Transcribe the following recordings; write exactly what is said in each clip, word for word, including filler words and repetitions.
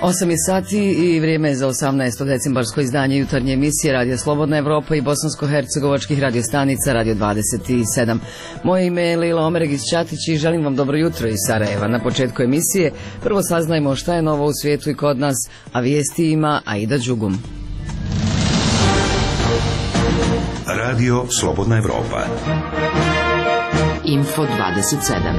osam je sati i vrijeme je za osamnaesto decembarsko izdanje jutarnje emisije Radio Slobodna Evropa i bosansko-hercegovačkih radiostanica Radio dvadeset sedam. Moje ime je Lila Omeregić Ćatić i želim vam dobro jutro iz Sarajeva. Na početku emisije prvo saznajmo šta je novo u svijetu i kod nas, a vijesti ima Aida Đugum. Radio Slobodna Evropa. Info dvadeset sedam.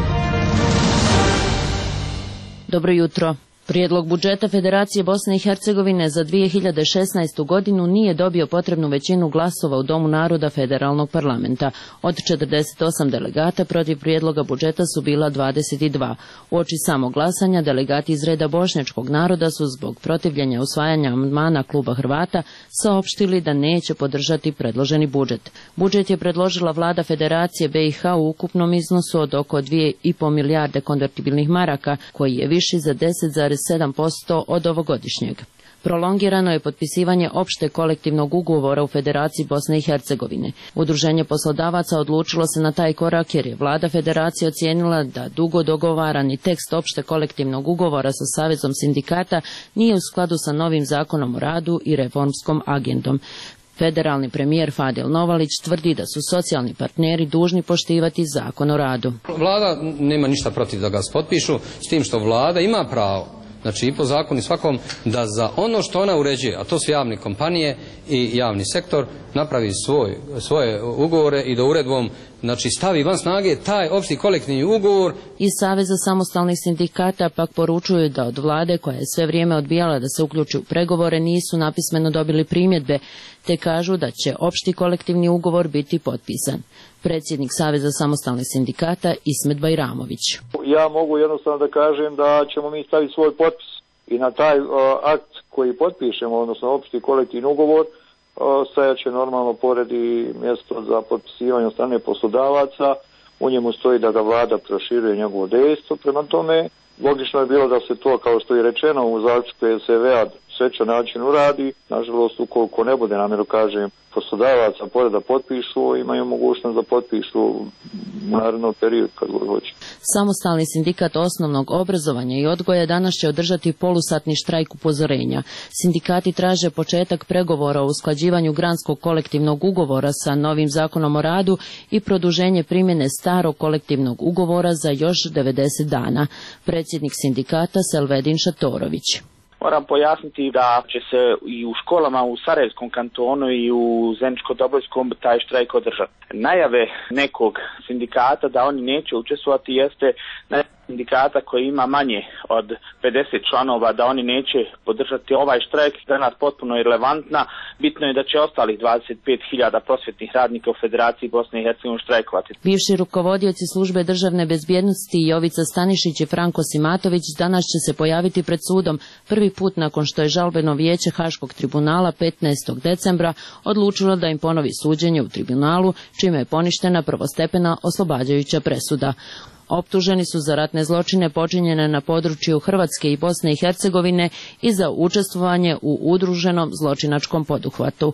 Dobro jutro. Prijedlog budžeta Federacije Bosne i Hercegovine za dvije hiljade šesnaestu. godinu nije dobio potrebnu većinu glasova u Domu naroda Federalnog parlamenta. Od četrdeset osam delegata protiv prijedloga budžeta su bila dvadeset dva. Uoči samog glasanja delegati iz reda bošnjačkog naroda su zbog protivljenja usvajanja amandmana kluba Hrvata saopštili da neće podržati predloženi budžet. Budžet je predložila vlada Federacije B i H u ukupnom iznosu od oko dvije i po milijarde konvertibilnih maraka, koji je viši za deset zarez sedam posto od ovogodišnjeg. Prolongirano je potpisivanje opšte kolektivnog ugovora u Federaciji Bosne i Hercegovine. Udruženje poslodavaca odlučilo se na taj korak jer je vlada Federacije ocijenila da dugo dogovarani tekst opšte kolektivnog ugovora sa Savezom sindikata nije u skladu sa novim zakonom o radu i reformskom agendom. Federalni premijer Fadil Novalić tvrdi da su socijalni partneri dužni poštivati zakon o radu. Vlada nema ništa protiv da ga potpišu, s tim što vlada ima pravo, znači i po zakonu i svakom, da za ono što ona uređuje, a to su javne kompanije i javni sektor, napravi svoj, svoje ugovore i da uredbom, znači, stavi van snage taj opšti kolektivni ugovor. Iz Saveza samostalnih sindikata pak poručuju da od vlade, koja je sve vrijeme odbijala da se uključi u pregovore, nisu napismeno dobili primjedbe, te kažu da će opšti kolektivni ugovor biti potpisan. Predsjednik Saveza samostalnih sindikata Ismet Bajramović. Ja mogu jednostavno da kažem da ćemo mi staviti svoj potpis i na taj uh, akt koji potpišemo, odnosno opšti kolektivni ugovor, uh, stajat će normalno pored i mjesto za potpisivanje od strane poslodavaca. U njemu stoji da ga vlada proširuje njegovo dejstvo. Prema tome, logično je bilo da se to, kao što je rečeno u zaključku S V A, srećan način uradi. Nažalost, ukoliko ne bude, namjeru kažem, poslodavaca pored da potpišu, imaju mogućnost da potpišu u narednom periodu kad god hoće. Samostalni sindikat osnovnog obrazovanja i odgoja danas će održati polusatni štrajk upozorenja. Sindikati traže početak pregovora o usklađivanju granskog kolektivnog ugovora sa novim zakonom o radu i produženje primjene starog kolektivnog ugovora za još devedeset dana. Predsjednik sindikata Selvedin Šatorović. Moram pojasniti da će se i u školama u Sarajevskom kantonu i u Zeničko-Dobojskom taj štrajk održati. Najave nekog sindikata da oni neće učestvovati jeste sindikata koji ima manje od pedeset članova, da oni neće podržati ovaj štrajk, danas potpuno irelevantna. Bitno je da će ostalih dvadeset pet hiljada prosvjetnih radnika u Federaciji Bosne i Hercegovine štrajkovati. Bivši rukovodioci službe državne bezbjednosti Jovica Stanišić i Franko Simatović danas će se pojaviti pred sudom prvi put nakon što je žalbeno vijeće Haškog tribunala petnaestog decembra odlučilo da im ponovi suđenje u tribunalu, čime je poništena prvostepena oslobađajuća presuda. Optuženi su za ratne zločine počinjene na području Hrvatske i Bosne i Hercegovine i za učestvovanje u udruženom zločinačkom poduhvatu.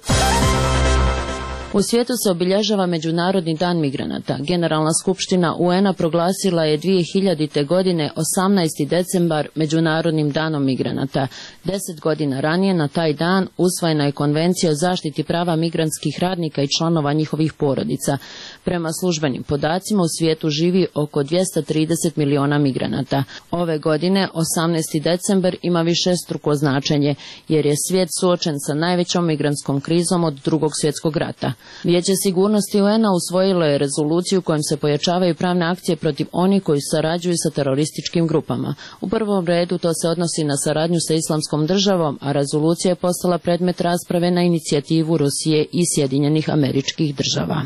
U svijetu se obilježava Međunarodni dan migranata. Generalna skupština U N-a proglasila je dvije hiljadite. godine osamnaesti decembar Međunarodnim danom migranata. Deset godina ranije na taj dan usvojena je Konvencija o zaštiti prava migrantskih radnika i članova njihovih porodica. Prema službenim podacima u svijetu živi oko dvjesto trideset miliona migranata. Ove godine osamnaesti decembar ima višestruko značenje jer je svijet suočen sa najvećom migrantskom krizom od Drugog svjetskog rata. Vijeće sigurnosti U N-a usvojilo je rezoluciju kojom se pojačavaju pravne akcije protiv onih koji sarađuju sa terorističkim grupama. U prvom redu to se odnosi na saradnju sa Islamskom državom, a rezolucija je postala predmet rasprave na inicijativu Rusije i Sjedinjenih Američkih Država.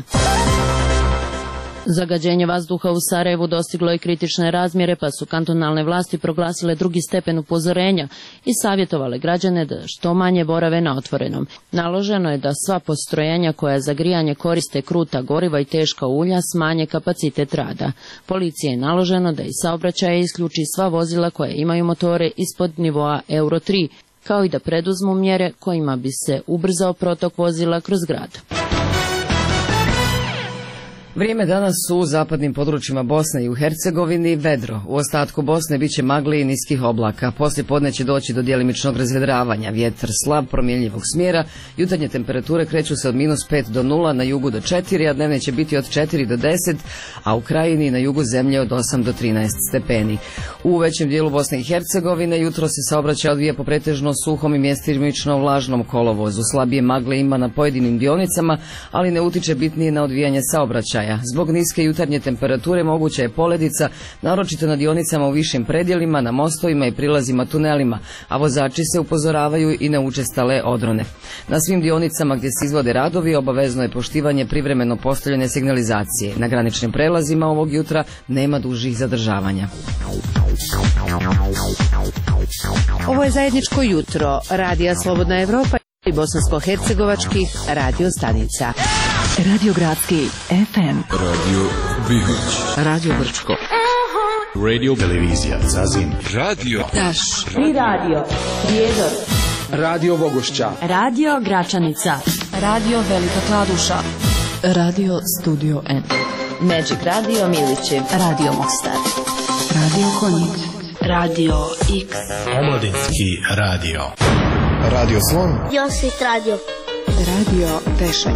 Zagađenje vazduha u Sarajevu dostiglo je kritične razmjere, pa su kantonalne vlasti proglasile drugi stepen upozorenja i savjetovale građane da što manje borave na otvorenom. Naloženo je da sva postrojenja koja za grijanje koriste kruta goriva i teška ulja smanje kapacitet rada. Policiji je naloženo da iz saobraćaja isključi sva vozila koja imaju motore ispod nivoa Euro tri, kao i da preduzmu mjere kojima bi se ubrzao protok vozila kroz grad. Vrijeme danas u zapadnim područjima Bosne i u Hercegovini vedro. U ostatku Bosne bit će magli i niskih oblaka. Poslije podne će doći do djelimičnog razvedravanja. Vjetar slab, promjenjivog smjera. Jutarnje temperature kreću se od minus pet do nula, na jugu do četiri, a dnevne će biti od četiri do deset, a u krajini na jugu zemlje od osam do trinaest stepeni. U većem dijelu Bosne i Hercegovine jutro se saobraćaj odvija po pretežno suhom i mjestimično vlažnom kolovozu. Slabije magle ima na pojedinim dionicama, ali ne utiče bitnije na odvijanje saobraćaja. Zbog niske jutarnje temperature moguća je poledica, naročito na dionicama u višim predjelima, na mostovima i prilazima tunelima, a vozači se upozoravaju i na učestale odrone. Na svim dionicama gdje se izvode radovi obavezno je poštivanje privremeno postavljene signalizacije. Na graničnim prelazima ovog jutra nema dužih zadržavanja. Ovo je zajedničko jutro Radija Slobodna Evropa i bosansko-hercegovačkih radio stanica. Radio Gradski F M, Radio Bihać, Radio Brčko, Radio Televizija Zazin, Radio Taš i Radio Prijedor, Radio Bogošća, Radio Gračanica, Radio Velika Kladuša, Radio Studio N, Magic Radio Miliće, Radio Mostar, Radio Konjic, Radio X, Omladinski radio, Radio Slon, Josit Radio, Radio Tešanj,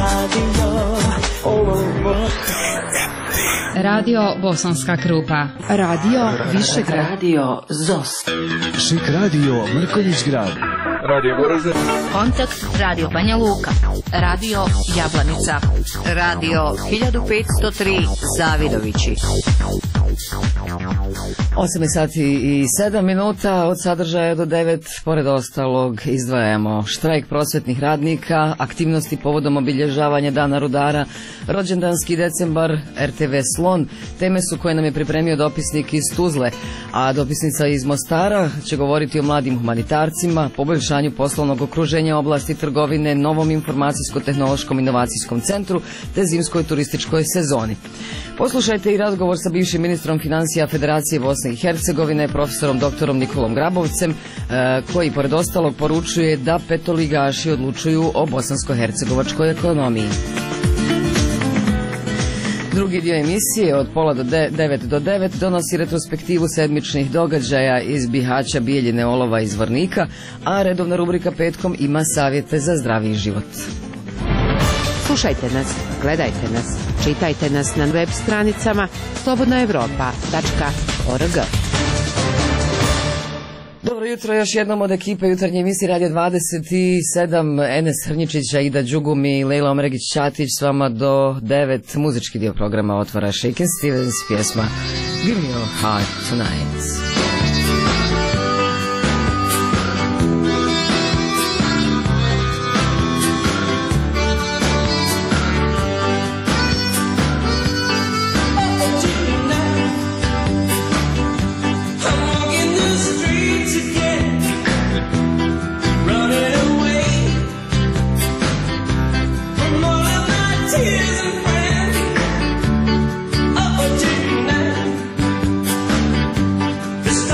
Radio Bosanska Krupa, Radio Višegrad, Radio Zos, Šik Radio Mrkonjić Grad, Radio Goražde, Kontakt Radio Banja Luka, Radio Jablanica, Radio hiljadu petsto tri Zavidovići. osam sati i sedam minuta, od sadržaja do devet, pored ostalog izdvajamo štrajk prosvetnih radnika, aktivnosti povodom obilježavanja Dana rudara, rođendanski decembar, R T V Slon, teme su koje nam je pripremio dopisnik iz Tuzle, a dopisnica iz Mostara će govoriti o mladim humanitarcima, poboljšanju poslovnog okruženja oblasti trgovine, novom informacijsko-tehnološkom inovacijskom centru te zimskoj turističkoj sezoni. Poslušajte i razgovor sa bivšim ministrom financija Federacije Bosne i Hercegovine, profesorom doktorom Nikolom Grabovcem, koji pored ostalog poručuje da petoligaši odlučuju o bosansko-hercegovačkoj ekonomiji. Drugi dio emisije od pola do devet do devet donosi retrospektivu sedmičnih događaja iz Bihaća, Bijeljine, Olova i Zvornika, a redovna rubrika petkom ima savjete za zdraviji život. Slušajte nas, gledajte nas, čitajte nas na web stranicama slobodna evropa tačka org. Dobro jutro još jednom od ekipe jutarnje emisije Radio dvadeset sedam, Enes Hrnjičić, Aida Đugumi i Lejla Omregić-Ćatić s vama do devet. Muzički dio programa otvara Shakin' Stevens, pjesma Give Me Your Heart Tonight. This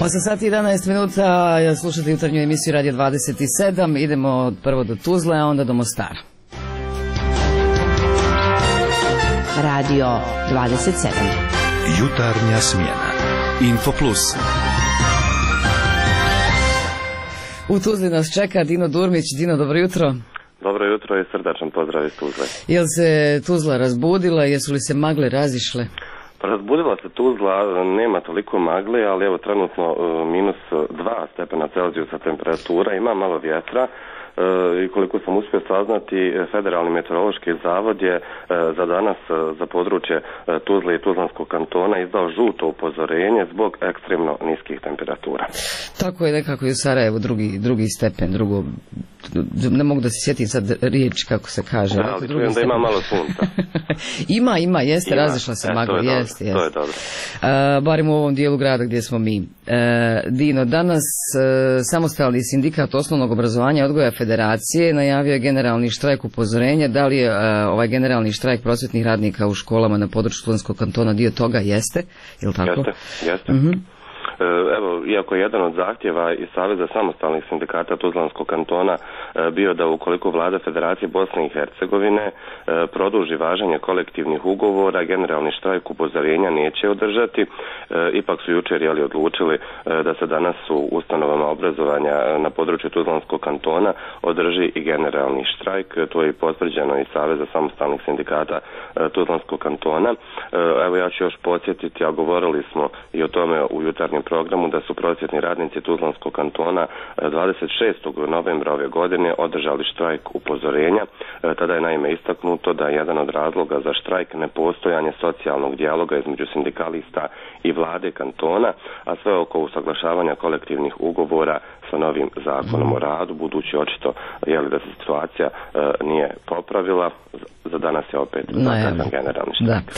osam sati i jedanaest minuta, slušate jutarnju emisiju Radio dvadeset sedam, idemo prvo do Tuzle, a onda do Mostara. Radio dvadeset sedam. Jutarnja smjena. Info Plus. U Tuzli nas čeka Dino Durmić. Dino, dobro jutro. Dobro jutro i srdačan pozdrav iz Tuzle. Jel se Tuzla razbudila, jesu li se magle razišle? Pa razbudila se Tuzla, nema toliko magle, ali evo trenutno minus dva stepena Celzijusa temperatura, ima malo vjetra. I koliko sam uspio saznati, Federalni meteorološki zavod je za danas za područje Tuzle i Tuzlanskog kantona izdao žuto upozorenje zbog ekstremno niskih temperatura. Tako je nekako i u Sarajevu drugi, drugi stepen, drugo, ne mogu da se sjetim sad riječ kako se kaže. Da, ali čujem da ima malo sunca. ima, ima, jeste, ima. Razišla se e, magla, jeste, jeste. To je dobro. Uh, barem u ovom dijelu grada gdje smo mi. Uh, Dino, danas uh, samostalni sindikat osnovnog obrazovanja odgoja Federacije najavio je generalni štrajk upozorenja. Da li je uh, ovaj generalni štrajk prosvjetnih radnika u školama na području Tuzlanskog kantona dio toga? Jeste, je li tako? Jeste, jeste. Uh-huh. Evo, iako je jedan od zahtjeva i Saveza samostalnih sindikata Tuzlanskog kantona bio da ukoliko vlada Federacije Bosne i Hercegovine produži važenje kolektivnih ugovora, generalni štrajk upozorenja neće održati. Ipak su jučer jeli odlučili da se danas u ustanovama obrazovanja na području Tuzlanskog kantona održi i generalni štrajk. To je potvrđeno i Saveza samostalnih sindikata Tuzlanskog kantona. Evo, ja ću još podsjetiti, a govorili smo i o tome u jutarnjem programu, da su prosvjetni radnici Tuzlanskog kantona dvadeset šestog novembra ove godine održali štrajk upozorenja. Tada je naime istaknuto da je jedan od razloga za štrajk nepostojanje socijalnog dijaloga između sindikalista i vlade kantona, a sve oko usaglašavanja kolektivnih ugovora sa novim zakonom o radu, budući očito jeli da se situacija e, nije popravila. Za danas je opet zakazan generalni štrajk. Da.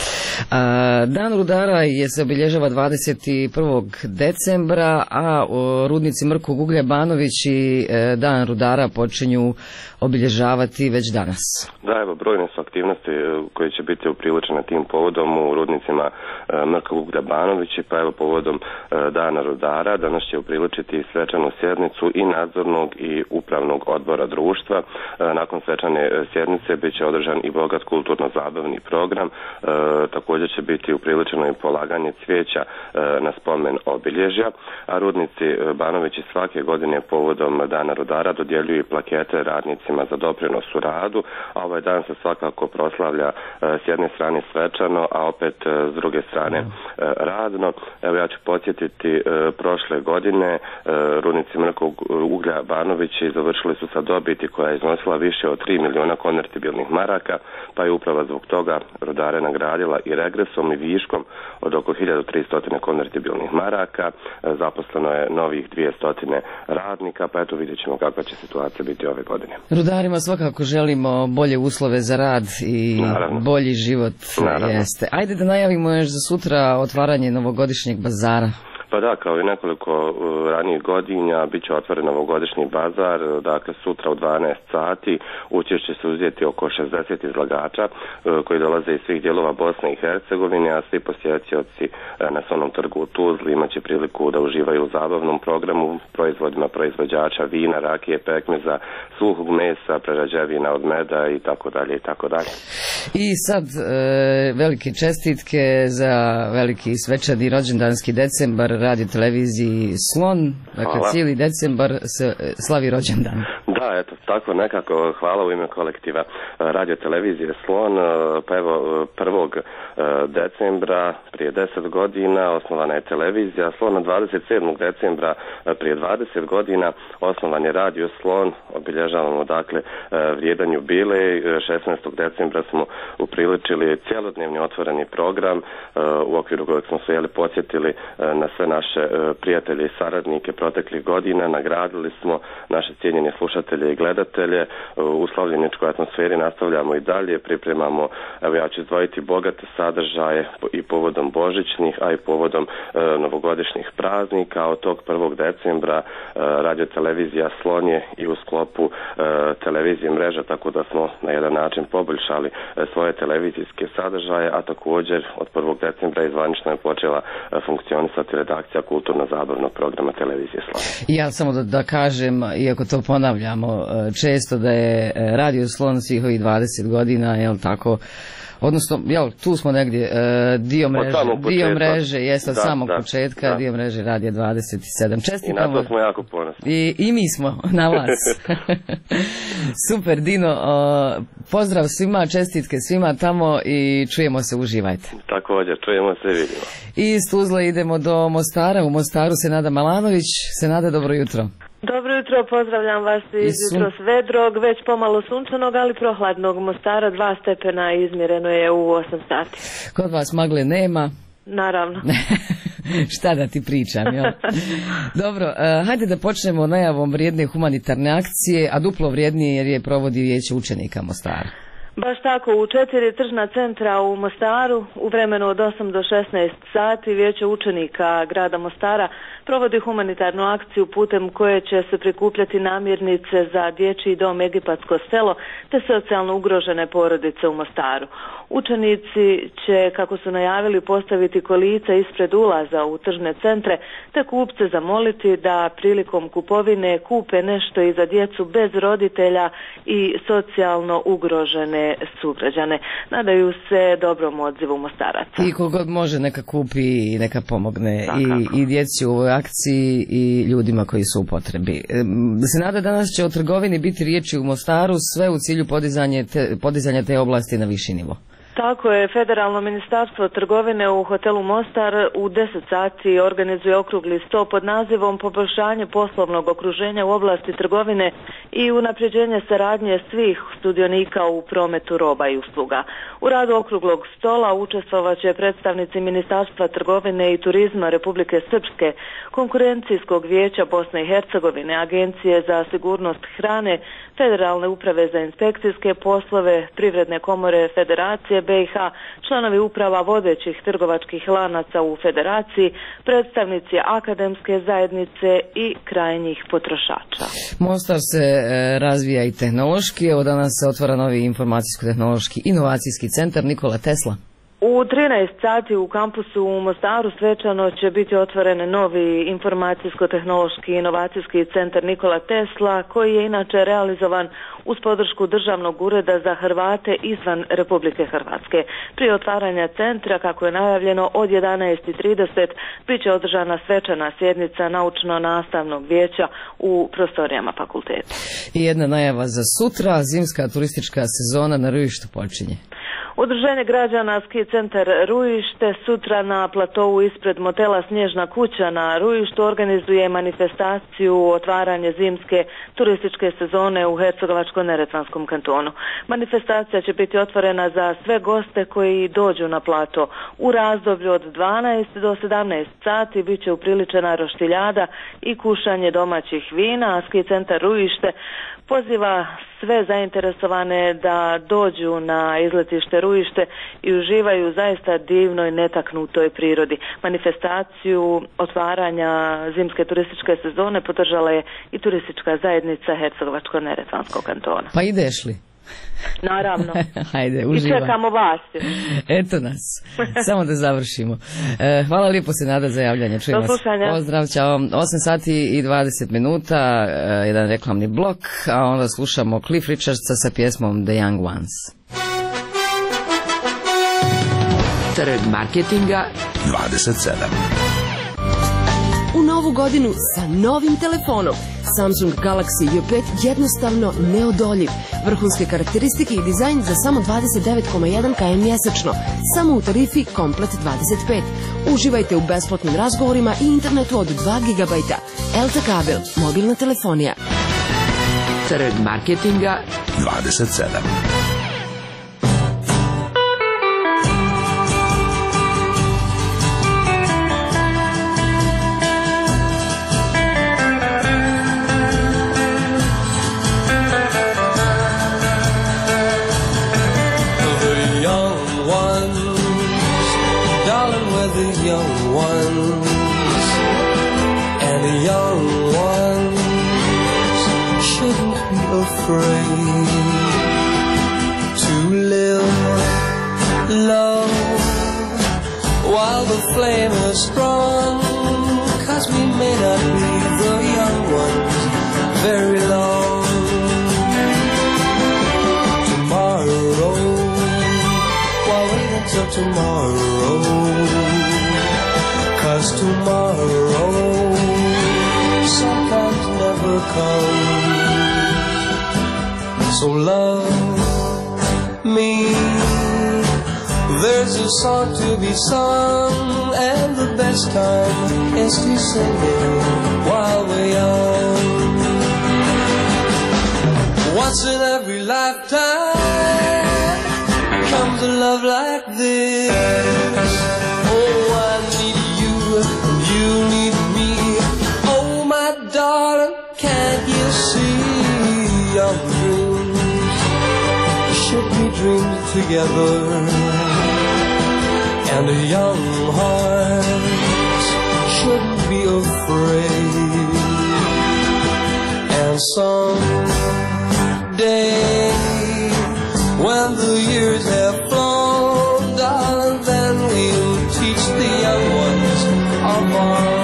A, Dan rudara je se obilježava dvadeset prvog decembra, a o, rudnici Mrkog uglja Banović i e, Dan rudara počinju obilježavati već danas. Da, evo, brojne su aktivnosti koje će biti upriličene tim povodom u rudnicima e, Mrkog uglja Banović, pa evo povodom e, Dana rudara danas će upriličiti svečanu sjednicu i nadzornog i upravnog odbora društva. E, nakon svečane sjednice bit će održan i bogat kulturno-zabavni program. E, također će biti upriličeno i polaganje cvijeća e, na spomen obilježja, a rudnici Banovići svake godine povodom Dana rudara dodjeljuju plakete radnicima za doprinos u radu, a ovaj dan se svakako proslavlja e, s jedne strane svečano, a opet e, s druge strane e, radno. Evo, ja ću podsjetiti, e, prošle godine e, rudnici Mrkog uglja Banovići završili su sa dobiti koja je iznosila više od tri miliona konvertibilnih maraka, pa je upravo zbog toga rudare nagradila i regresom i viškom od oko hiljadu tristo konvertibilnih maraka. Zaposleno je novih dvjesto radnika, pa eto vidjet ćemo kakva će situacija biti ove godine. Rudarima svakako želimo bolje uslove za rad i Naravno. bolji život. Naravno. Jeste. Ajde da najavimo još za sutra otvaranje novogodišnjeg bazara. Pa da, kao i nekoliko uh, ranijih godina bit će otvoren novogodišnji bazar, dakle sutra u dvanaest sati. Učešće se uzeti oko šezdeset izlagača uh, koji dolaze iz svih dijelova Bosne i Hercegovine, a svi posjetioci uh, na Sonom trgu u Tuzli imat će priliku da uživaju u zabavnom programu, proizvodima proizvođača vina, rakije, pekmeza, suhog mesa, prerađevina od meda i tako dalje i tako dalje. I sad e, velike čestitke za veliki svečani rođendanski decembar radio televiziji Slon, dakle hvala. Cijeli decembar se slavi rođendan. Da, eto, tako nekako, hvala u ime kolektiva radio televizije Slon. Pa evo, prvog decembra prije deset godina osnovana je televizija Slon, a dvadeset sedmog decembra prije dvadeset godina osnovan je radio Slon. Obilježavamo dakle vrijedan jubilej. šesnaestog decembra smo upriličili cjelodnevni otvoreni program u okviru kojeg smo se jeli podsjetili na sve naše prijatelje i saradnike proteklih godina, nagradili smo naše cijenjene slušatelje i gledatelje. U slavljeničkoj atmosferi nastavljamo i dalje, pripremamo, evo ja ću izdvojiti bogate sadržaje i povodom božićnih, a i povodom e, novogodišnjih praznika. Od tog prvog decembra e, radio televizija Slon je i u sklopu e, televizije mreža, tako da smo na jedan način poboljšali e, svoje televizijske sadržaje, a također od prvog decembra izvanično je počela e, funkcionisati redakcija akcija kulturno-zabavnog programa televizije Slon. Ja samo da, da kažem, iako to ponavljamo često, da je Radio Slon svih ovih dvadeset godina, jel tako, odnosno, jel, tu smo negdje, uh, dio mreže, dio mreže, jeste od da, samog da, početka, da. dio mreže Radija dvadeset sedam. Čestitamo. I na to smo jako ponosni. I, i mi smo na vas. Super, Dino, uh, pozdrav svima, čestitke svima tamo i čujemo se, uživajte. Također, čujemo se, vidimo. I iz Tuzla idemo do Mostara, u Mostaru Senada Malanović. Senada, dobro jutro. Dobro jutro, pozdravljam vas iz jutros vedrog, već pomalo sunčanog, ali prohladnog Mostara, dva stepena izmjereno je u osam sati. Kod vas magle nema? Naravno. Šta da ti pričam, jel? Dobro, uh, hajde da počnemo najavom vrijedne humanitarne akcije, a duplo vrijednije jer je provodi Vijeće učenika Mostara. Baš tako, u četiri tržna centra u Mostaru u vremenu od osam do šesnaest sati Vijeće učenika grada Mostara provodi humanitarnu akciju putem koje će se prikupljati namirnice za dječji dom Egipatsko selo te socijalno ugrožene porodice u Mostaru. Učenici će, kako su najavili, postaviti kolica ispred ulaza u tržne centre te kupce zamoliti da prilikom kupovine kupe nešto i za djecu bez roditelja i socijalno ugrožene sugrađane. Nadaju se dobrom odzivu Mostaraca. I kogod može neka kupi i neka pomogne i, i djeci u ovoj akciji i ljudima koji su u potrebi. Se nada danas će o trgovini biti riječi u Mostaru, sve u cilju podizanja te, podizanja te oblasti na viši nivo. Tako je, Federalno ministarstvo trgovine u hotelu Mostar u deset sati organizuje okrugli sto pod nazivom Poboljšanje poslovnog okruženja u oblasti trgovine i unapređenje saradnje svih sudionika u prometu roba i usluga. U radu okruglog stola učestvovat će predstavnici Ministarstva trgovine i turizma Republike Srpske, Konkurencijskog vijeća Bosne i Hercegovine, Agencije za sigurnost hrane, Federalne uprave za inspekcijske poslove, Privredne komore Federacije B i H, članovi uprava vodećih trgovačkih lanaca u Federaciji, predstavnici akademske zajednice i krajnjih potrošača. Mostar se e, razvija i tehnološki, evo danas se otvara novi informacijsko-tehnološki inovacijski centar Nikola Tesla. U trinaest sati u kampusu u Mostaru svečano će biti otvoren novi informacijsko-tehnološki inovacijski centar Nikola Tesla, koji je inače realizovan uz podršku Državnog ureda za Hrvate izvan Republike Hrvatske. Prije otvaranja centra, kako je najavljeno, od jedanaest i trideset bit će održana svečana sjednica naučno-nastavnog vijeća u prostorijama fakulteta. I jedna najava za sutra, zimska turistička sezona na Rujištu počinje. Udruženje građana Ski centar Rujište sutra na platovu ispred motela Snježna kuća na Rujištu organizuje manifestaciju otvaranje zimske turističke sezone u Hercegovačko-neretvanskom kantonu. Manifestacija će biti otvorena za sve goste koji dođu na plato. U razdoblju od dvanaest do sedamnaest sati bit će upriličena roštiljada i kušanje domaćih vina, a Ski centar Rujište poziva sve zainteresovane da dođu na izletište Rujište i uživaju zaista divnoj netaknutoj prirodi. Manifestaciju otvaranja zimske turističke sezone podržala je i turistička zajednica Hercegovačko-neretvanskog kantona. Pa ideš li? Naravno. Hajde, uživaj. I čekamo vas. Eto nas. Samo da završimo. E, hvala lijepo se Nada za javljanje. Čujemo se. Pozdrav, čao. osam sati i dvadeset minuta, e, jedan reklamni blok, a onda slušamo Cliff Richardsa sa pjesmom The Young Ones. Trg marketinga dvadeset sedam. U novu godinu sa novim telefonom. Samsung Galaxy J pet jednostavno neodoljiv. Vrhunske karakteristike i dizajn za samo dvadeset devet zarez jedan kilometara mjesečno. Samo u tarifi Komplet dvadeset pet. Uživajte u besplatnim razgovorima i internetu od dva gigabajta. Elta kabel, mobilna telefonija. Trg marketinga dvadeset sedam. Young ones and the young ones shouldn't be afraid to live low while the flame is strong. tomorrow, 'cause tomorrow sometimes never comes. So love me, there's a song to be sung, and the best time is to sing it while we're young. Once in every lifetime comes a love like this. Oh, I need you and you need me. Oh, my darling, can't you see our dreams should be dreamed together, and a young heart shouldn't be afraid. And someday when the years have flown, darling, then we'll teach the young ones of our own.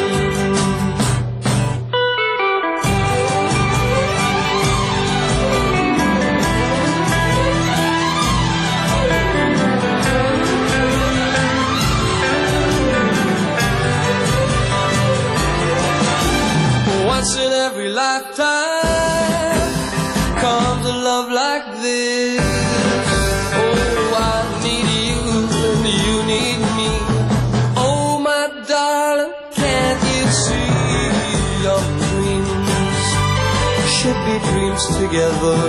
Once in every lifetime comes a love like this. Oh, I need you and you need me. Oh, my darling, can't you see your dreams should be dreams together,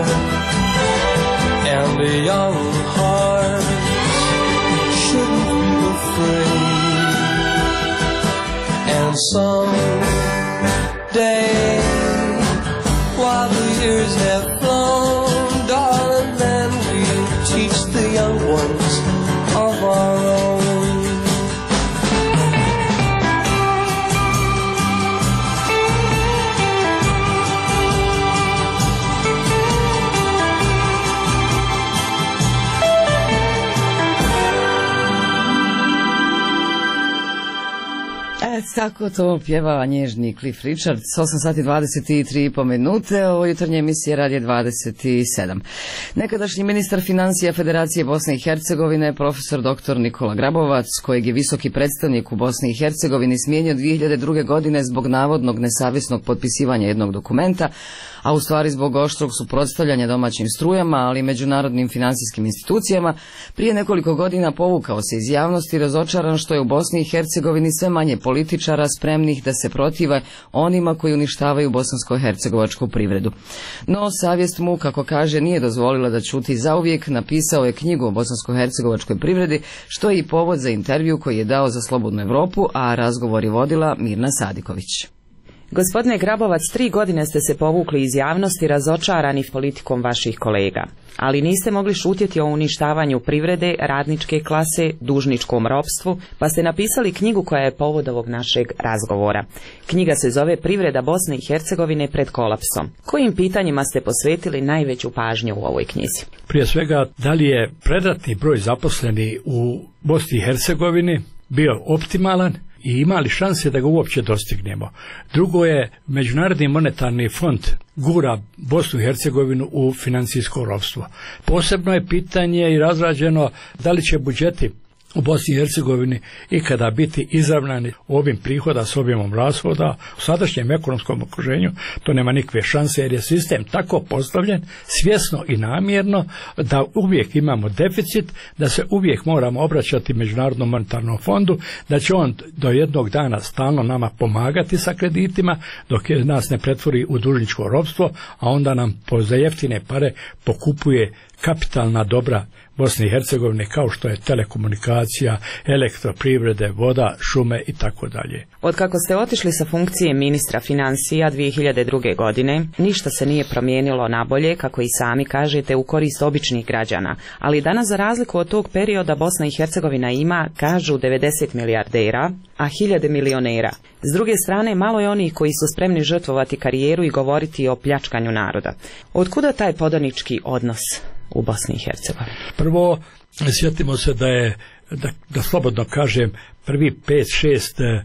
and the young hearts shouldn't be afraid. And some day, while the years have flown, darling, then we'll teach the young ones of our own. Tako to pjeva nježni Cliff Richard. osam sati dvadeset tri i pol minute, ovo jutarnje emisije Radio dvadeset sedam. Nekadašnji ministar financija Federacije Bosne i Hercegovine, profesor doktor Nikola Grabovac, kojeg je visoki predstavnik u Bosni i Hercegovini smijenio dvije hiljade druge. godine zbog navodnog nesavjesnog potpisivanja jednog dokumenta, a u stvari zbog oštrog suprotstavljanja domaćim strujama, ali i međunarodnim financijskim institucijama, prije nekoliko godina povukao se iz javnosti, razočaran što je u Bosni i Hercegovini sve manje političara spremnih da se protive onima koji uništavaju bosansko-hercegovačku privredu. No, savjest mu, kako kaže, nije dozvolila da ćuti zauvijek. Napisao je knjigu o bosansko-hercegovačkoj privredi, što je i povod za intervju koji je dao za Slobodnu Evropu, a razgovor je vodila Mirna Sadiković. Gospodine Grabovac, tri godine ste se povukli iz javnosti razočarani politikom vaših kolega, ali niste mogli šutjeti o uništavanju privrede, radničke klase, dužničkom ropstvu, pa ste napisali knjigu koja je povod ovog našeg razgovora. Knjiga se zove Privreda Bosne i Hercegovine pred kolapsom. Kojim pitanjima ste posvetili najveću pažnju u ovoj knjizi? Prije svega, da li je predratni broj zaposleni u Bosni i Hercegovini bio optimalan i imali šanse da ga uopće dostignemo. Drugo je, Međunarodni monetarni fond gura Bosnu i Hercegovinu u financijsko ropstvo. Posebno je pitanje i razrađeno da li će budžeti u Bosni i Hercegovini ikada biti izravnani ovim prihoda s objemom rashoda. U sadašnjem ekonomskom okruženju to nema nikakve šanse, jer je sistem tako postavljen svjesno i namjerno da uvijek imamo deficit, da se uvijek moramo obraćati Međunarodnom monetarnom fondu, da će on do jednog dana stalno nama pomagati sa kreditima dok je nas ne pretvori u dužničko ropstvo, a onda nam po za jeftine pare pokupuje kapitalna dobra Bosne i Hercegovine, kao što je telekomunikacija, elektroprivrede, voda, šume i tako dalje. Od kako ste otišli sa funkcije ministra financija dvije hiljade druge. godine, ništa se nije promijenilo nabolje, kako i sami kažete, u korist običnih građana. Ali danas, za razliku od tog perioda, Bosna i Hercegovina ima, kažu, devedeset milijardera, a hiljade milionera. S druge strane, malo je onih koji su spremni žrtvovati karijeru i govoriti o pljačkanju naroda. Otkuda taj podanički odnos u Bosni i Hercegovini? Prvo, sjetimo se da je, da, da slobodno kažem, prvi pet, šest e,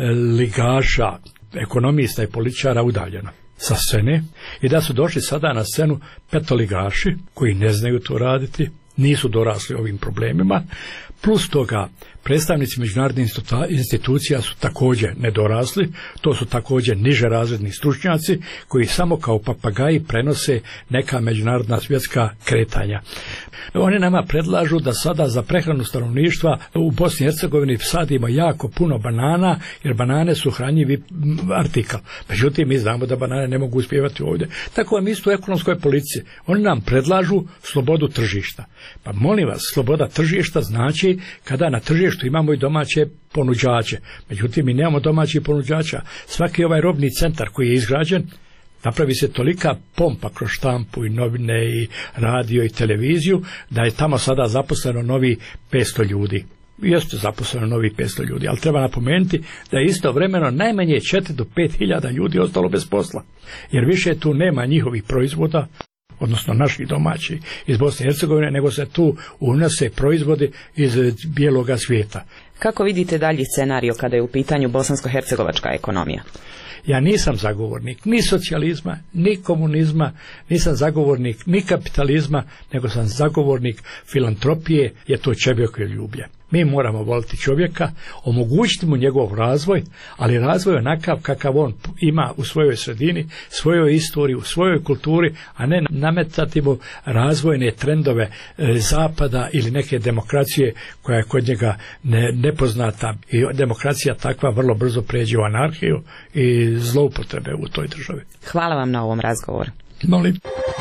ligaša, ekonomista i političara udaljeno sa scene i da su došli sada na scenu petoligaši koji ne znaju to raditi, nisu dorasli ovim problemima. Plus toga, predstavnici međunarodnih institucija su također nedorasli, to su također niže razredni stručnjaci koji samo kao papagaji prenose neka međunarodna svjetska kretanja. Oni nama predlažu da sada za prehranu stanovništva u Bosni i Hercegovini sadimo jako puno banana, jer banane su hranjivi artikal. Međutim, mi znamo da banane ne mogu uspjevati ovdje. Tako je isto u ekonomskoj politici. Oni nam predlažu slobodu tržišta. Pa molim vas, sloboda tržišta znači kada na tržištu imamo i domaće ponuđače. Međutim, mi nemamo domaćih ponuđača. Svaki ovaj robni centar koji je izgrađen, napravi se tolika pompa kroz štampu i novine i radio i televiziju, da je tamo sada zaposleno novi petsto ljudi. Jeste zaposleno novi petsto ljudi, ali treba napomenuti da je istovremeno najmanje četiri do pet hiljada ljudi ostalo bez posla, jer više tu nema njihovih proizvoda, odnosno naših domaćih iz Bosne i Hercegovine, nego se tu unose proizvodi iz bijeloga svijeta. Kako vidite dalji scenario kada je u pitanju bosansko-hercegovačka ekonomija? Ja nisam zagovornik ni socijalizma, ni komunizma, nisam zagovornik ni kapitalizma, nego sam zagovornik filantropije, je to čovjekoljublje. Mi moramo voliti čovjeka, omogućiti mu njegov razvoj, ali razvoj onakav kakav on ima u svojoj sredini, svojoj istoriji, u svojoj kulturi, a ne nametati mu razvojne trendove e, zapada ili neke demokracije koja je kod njega ne, nepoznata. I demokracija takva vrlo brzo pređe u anarhiju i zloupotrebe u toj državi. Hvala vam na ovom razgovoru. Molim.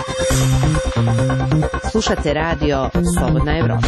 Slušate radio Slobodna Evropa.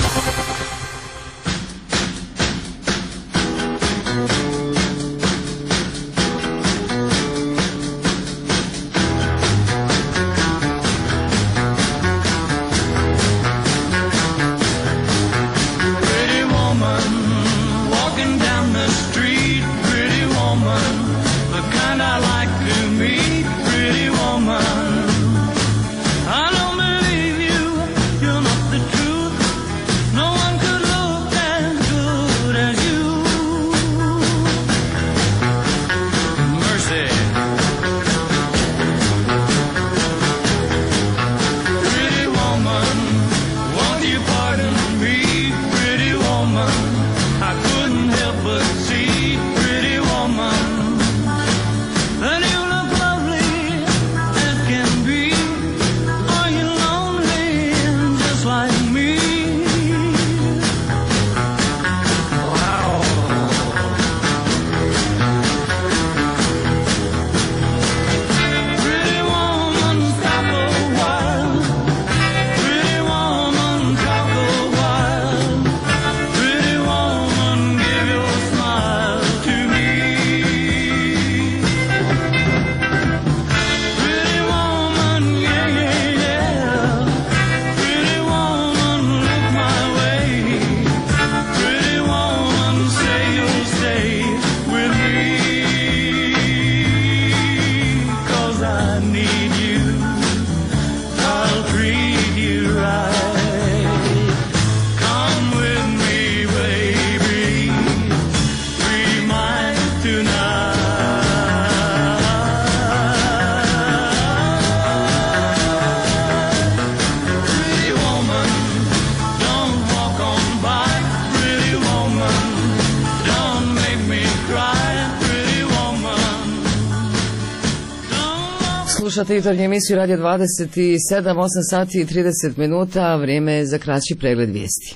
Slušate jutarnju emisiju Radio dvadeset sedam, osam sati i trideset minuta, vrijeme je za kraći pregled vijesti.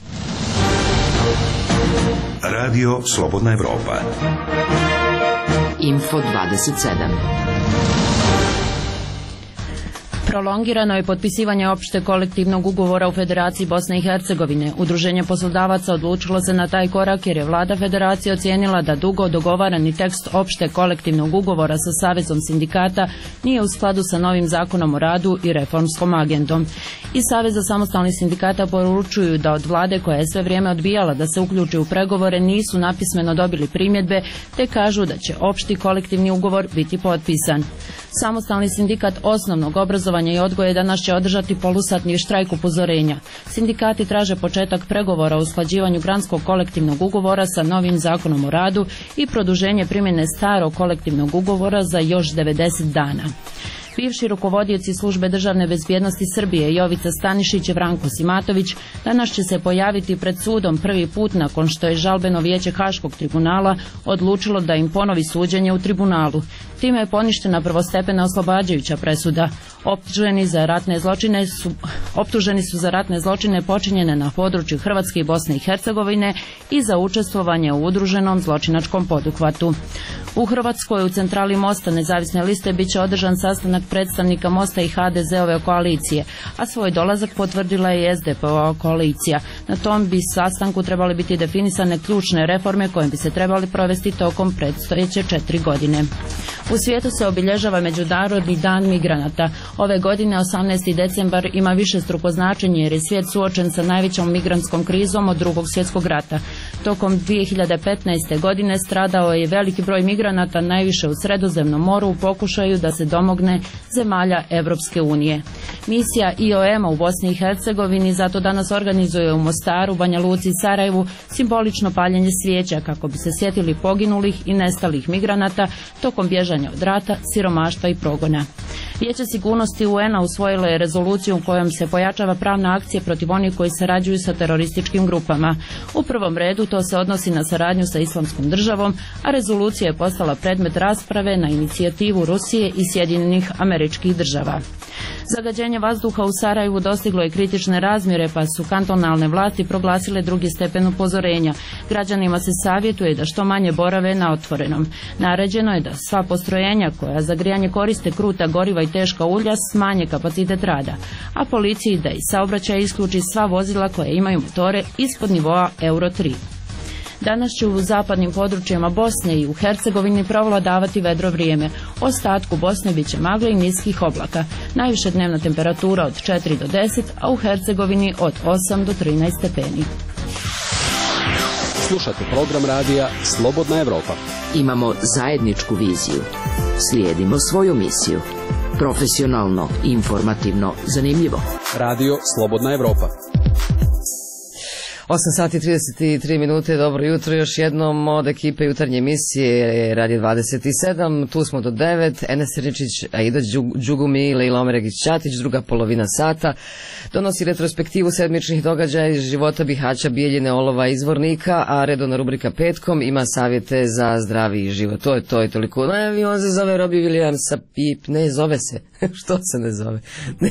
Radio Slobodna Evropa. Info dvadeset sedam. Prolongirano je potpisivanje opšte kolektivnog ugovora u Federaciji Bosne i Hercegovine. Udruženje poslodavaca odlučilo se na taj korak jer je vlada federacije ocijenila da dugo dogovarani tekst opšte kolektivnog ugovora sa Savezom sindikata nije u skladu sa novim zakonom o radu i reformskom agendom. Iz Saveza samostalnih sindikata poručuju da od vlade koja je sve vrijeme odbijala da se uključi u pregovore nisu napismeno dobili primjedbe, te kažu da će opšti kolektivni ugovor biti potpisan. Samostalni sindikat osnovnog obrazovanja i odgoja danas će održati polusatni štrajk upozorenja. Sindikati traže početak pregovora o usklađivanju granskog kolektivnog ugovora sa novim zakonom o radu i produženje primjene starog kolektivnog ugovora za još devedeset dana. Bivši rukovodioci službe državne bezbjednosti Srbije Jovica Stanišić i Vranko Simatović danas će se pojaviti pred sudom prvi put nakon što je žalbeno vijeće Haškog tribunala odlučilo da im ponovi suđenje u tribunalu. Time je poništena prvostepena oslobađajuća presuda. Optuženi za ratne zločine su, optuženi su za ratne zločine počinjene na području Hrvatske i Bosne i Hercegovine i za učestvovanje u udruženom zločinačkom poduhvatu. U Hrvatskoj u centrali Mosta nezavisne liste bit će održan sastanak predstavnika Mosta i ha de ze-ove koalicije, a svoj dolazak potvrdila je i es de pe-ova koalicija. Na tom bi sastanku trebali biti definisane ključne reforme koje bi se trebali provesti tokom predstojeće četiri godine. U svijetu se obilježava Međunarodni dan migranata. Ove godine osamnaesti decembar ima višestruko značenje jer je svijet suočen sa najvećom migrantskom krizom od drugog svjetskog rata. Tokom dvije hiljade petnaeste. godine stradao je veliki broj migranata, najviše u Sredozemnom moru, u pokušaju da se domogne zemalja Europske unije. Misija i o em-a u Bosni i Hercegovini zato danas organizuje u Mostaru, Banja Luci i Sarajevu simbolično paljenje svijeća kako bi se sjetili poginulih i nestalih migranata tokom bježanja od rata, siromaštva i progona. Vijeće sigurnosti u en-a usvojilo je rezoluciju u kojom se pojačava pravna akcija protiv onih koji sarađuju sa terorističkim grupama. U prvom redu to se odnosi na saradnju sa Islamskom državom, a rezolucija je postala predmet rasprave na inicijativu Rusije i Sjedinjenih Američkih Država. Zagađenje vazduha u Sarajevu dostiglo je kritične razmjere pa su kantonalne vlasti proglasile drugi stepen upozorenja. Građanima se savjetuje da što manje borave na otvorenom. Naređeno je da sva postrojenja koja za grijanje koriste kruta goriva i teška ulja smanje kapacitet rada, a policiji da iz saobraćaja isključi sva vozila koja imaju motore ispod nivoa euro tri. Danas će u zapadnim područjima Bosne i u Hercegovini prevladavati vedro vrijeme. Ostatku Bosne bit će magle i niskih oblaka. Najviše dnevna temperatura od četiri do deset, a u Hercegovini od osam do trinaest stepeni. Slušate program radija Slobodna Evropa. Imamo zajedničku viziju. Slijedimo svoju misiju. Profesionalno, informativno, zanimljivo. Radio Slobodna Evropa. osam sati i trideset tri minute, dobro jutro još jednom od ekipe jutarnje emisije Radio dvadeset sedam, tu smo do devet, Enes Srničić, Aida Đugumi, Leila Omeregić-Ćatić, druga polovina sata, donosi retrospektivu sedmičnih događaja iz života Bihaća, Bijeljine, Olova, Izvornika, a redovna rubrika petkom ima savjete za zdravi život. To je to i toliko. Najavi, on se zove Robbie Williams, Pip, ne zove se. Što se ne zove? Ne.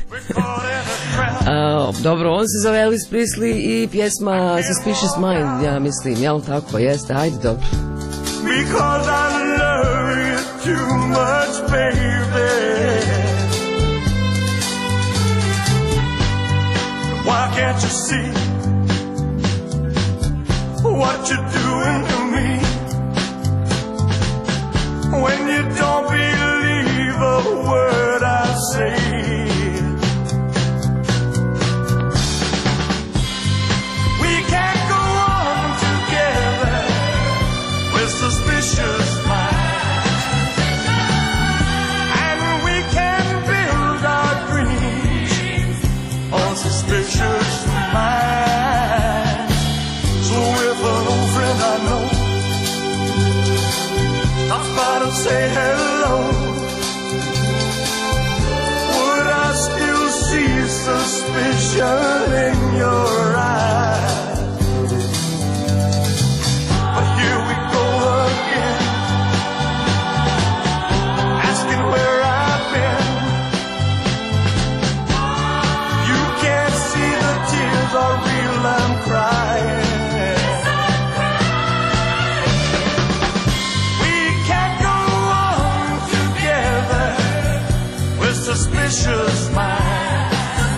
A, dobro, on se zove Elvis Presley i pjesma Suspicious Mind, ja mislim, jel tako, jeste, ajde, dobro. Because I love you too much, baby. Why can't you see what you're doing to me? When you don't believe a word I say. Suspicious mind, and we can build our dreams on suspicious mind. So if an old friend I know stops by to say hello, would I still see suspicion in your eyes? But here we go again, asking where I've been. You can't see the tears are real, I'm crying. We can't go on together with suspicious minds,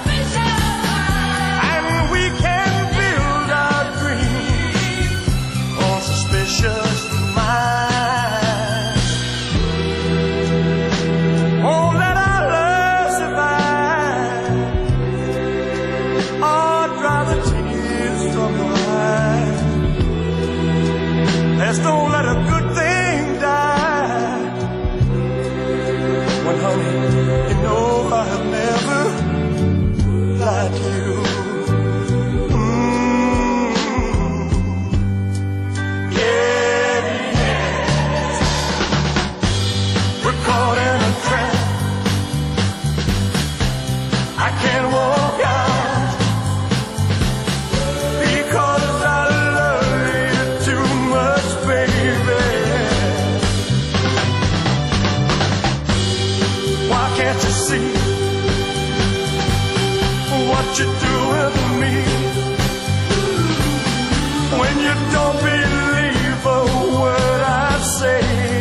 and we can build our dreams on suspicious minds. Oh, let our love survive. Oh, dry the tears from your eyes. Let's don't let a good thing die. When, honey, you know I have never you see what you're doing to me when you don't believe a word I say?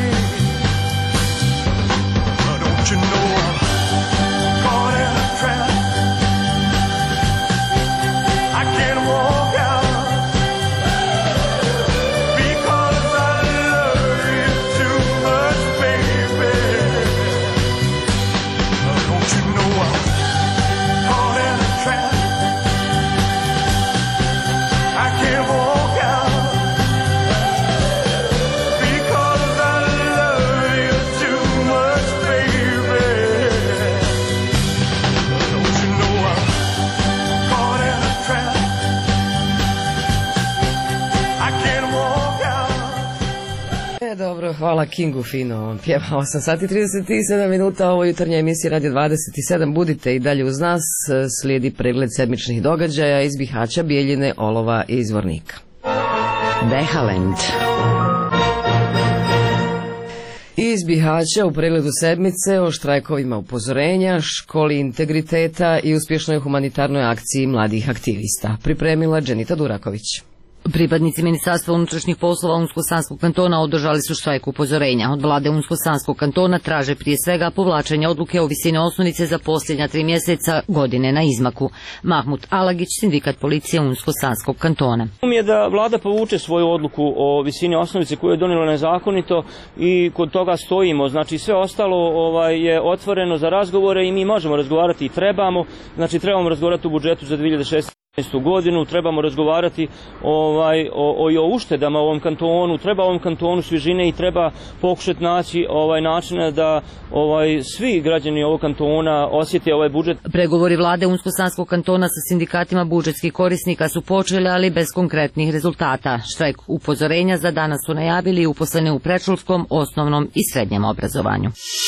Don't you know I'm caught in a trap? I can't walk out because I love you too much, baby. Don't you know I'm caught in a trap? I can't walk out because I love you too much, baby. Don't you know I'm caught in a trap? I can't walk out. E, dobro, hvala Kingu fino, on pjeva osam sati i trideset sedam minuta, ovo je jutarnja emisija Radio dvadeset sedam, budite i dalje uz nas, slijedi pregled sedmičnih događaja iz Bihaća, Bijeljine, Olova i Zvornika. Behalend. Iz Bihaća u pregledu sedmice o štrajkovima upozorenja, školi integriteta i uspješnoj humanitarnoj akciji mladih aktivista. Pripremila Dženita Duraković. Pripadnici Ministarstva unutrašnjih poslova Unsko-Sanskog kantona održali su štrajk upozorenja. Od vlade Unsko-Sanskog kantona traže prije svega povlačenje odluke o visini osnovice za posljednja tri mjeseca godine na izmaku. Mahmut Alagić, sindikat policije Unsko-Sanskog kantona. Mi je da vlada povuče svoju odluku o visini osnovice koju je donijela nezakonito i kod toga stojimo. Znači sve ostalo ovaj, je otvoreno za razgovore i mi možemo razgovarati i trebamo. Znači trebamo razgovarati o budžetu za dvije hiljade šesnaestu godinu, trebamo razgovarati ovaj, o, o, i o uštedama u ovom kantonu, treba ovom kantonu svježine i treba pokušati naći ovaj, načina da ovaj, svi građani ovog kantona osjete ovaj budžet. Pregovori vlade Unsko-Sanskog kantona sa sindikatima budžetskih korisnika su počeli, ali bez konkretnih rezultata. Štrajk upozorenja za danas su najavili uposleni u predškolskom, osnovnom i srednjem obrazovanju.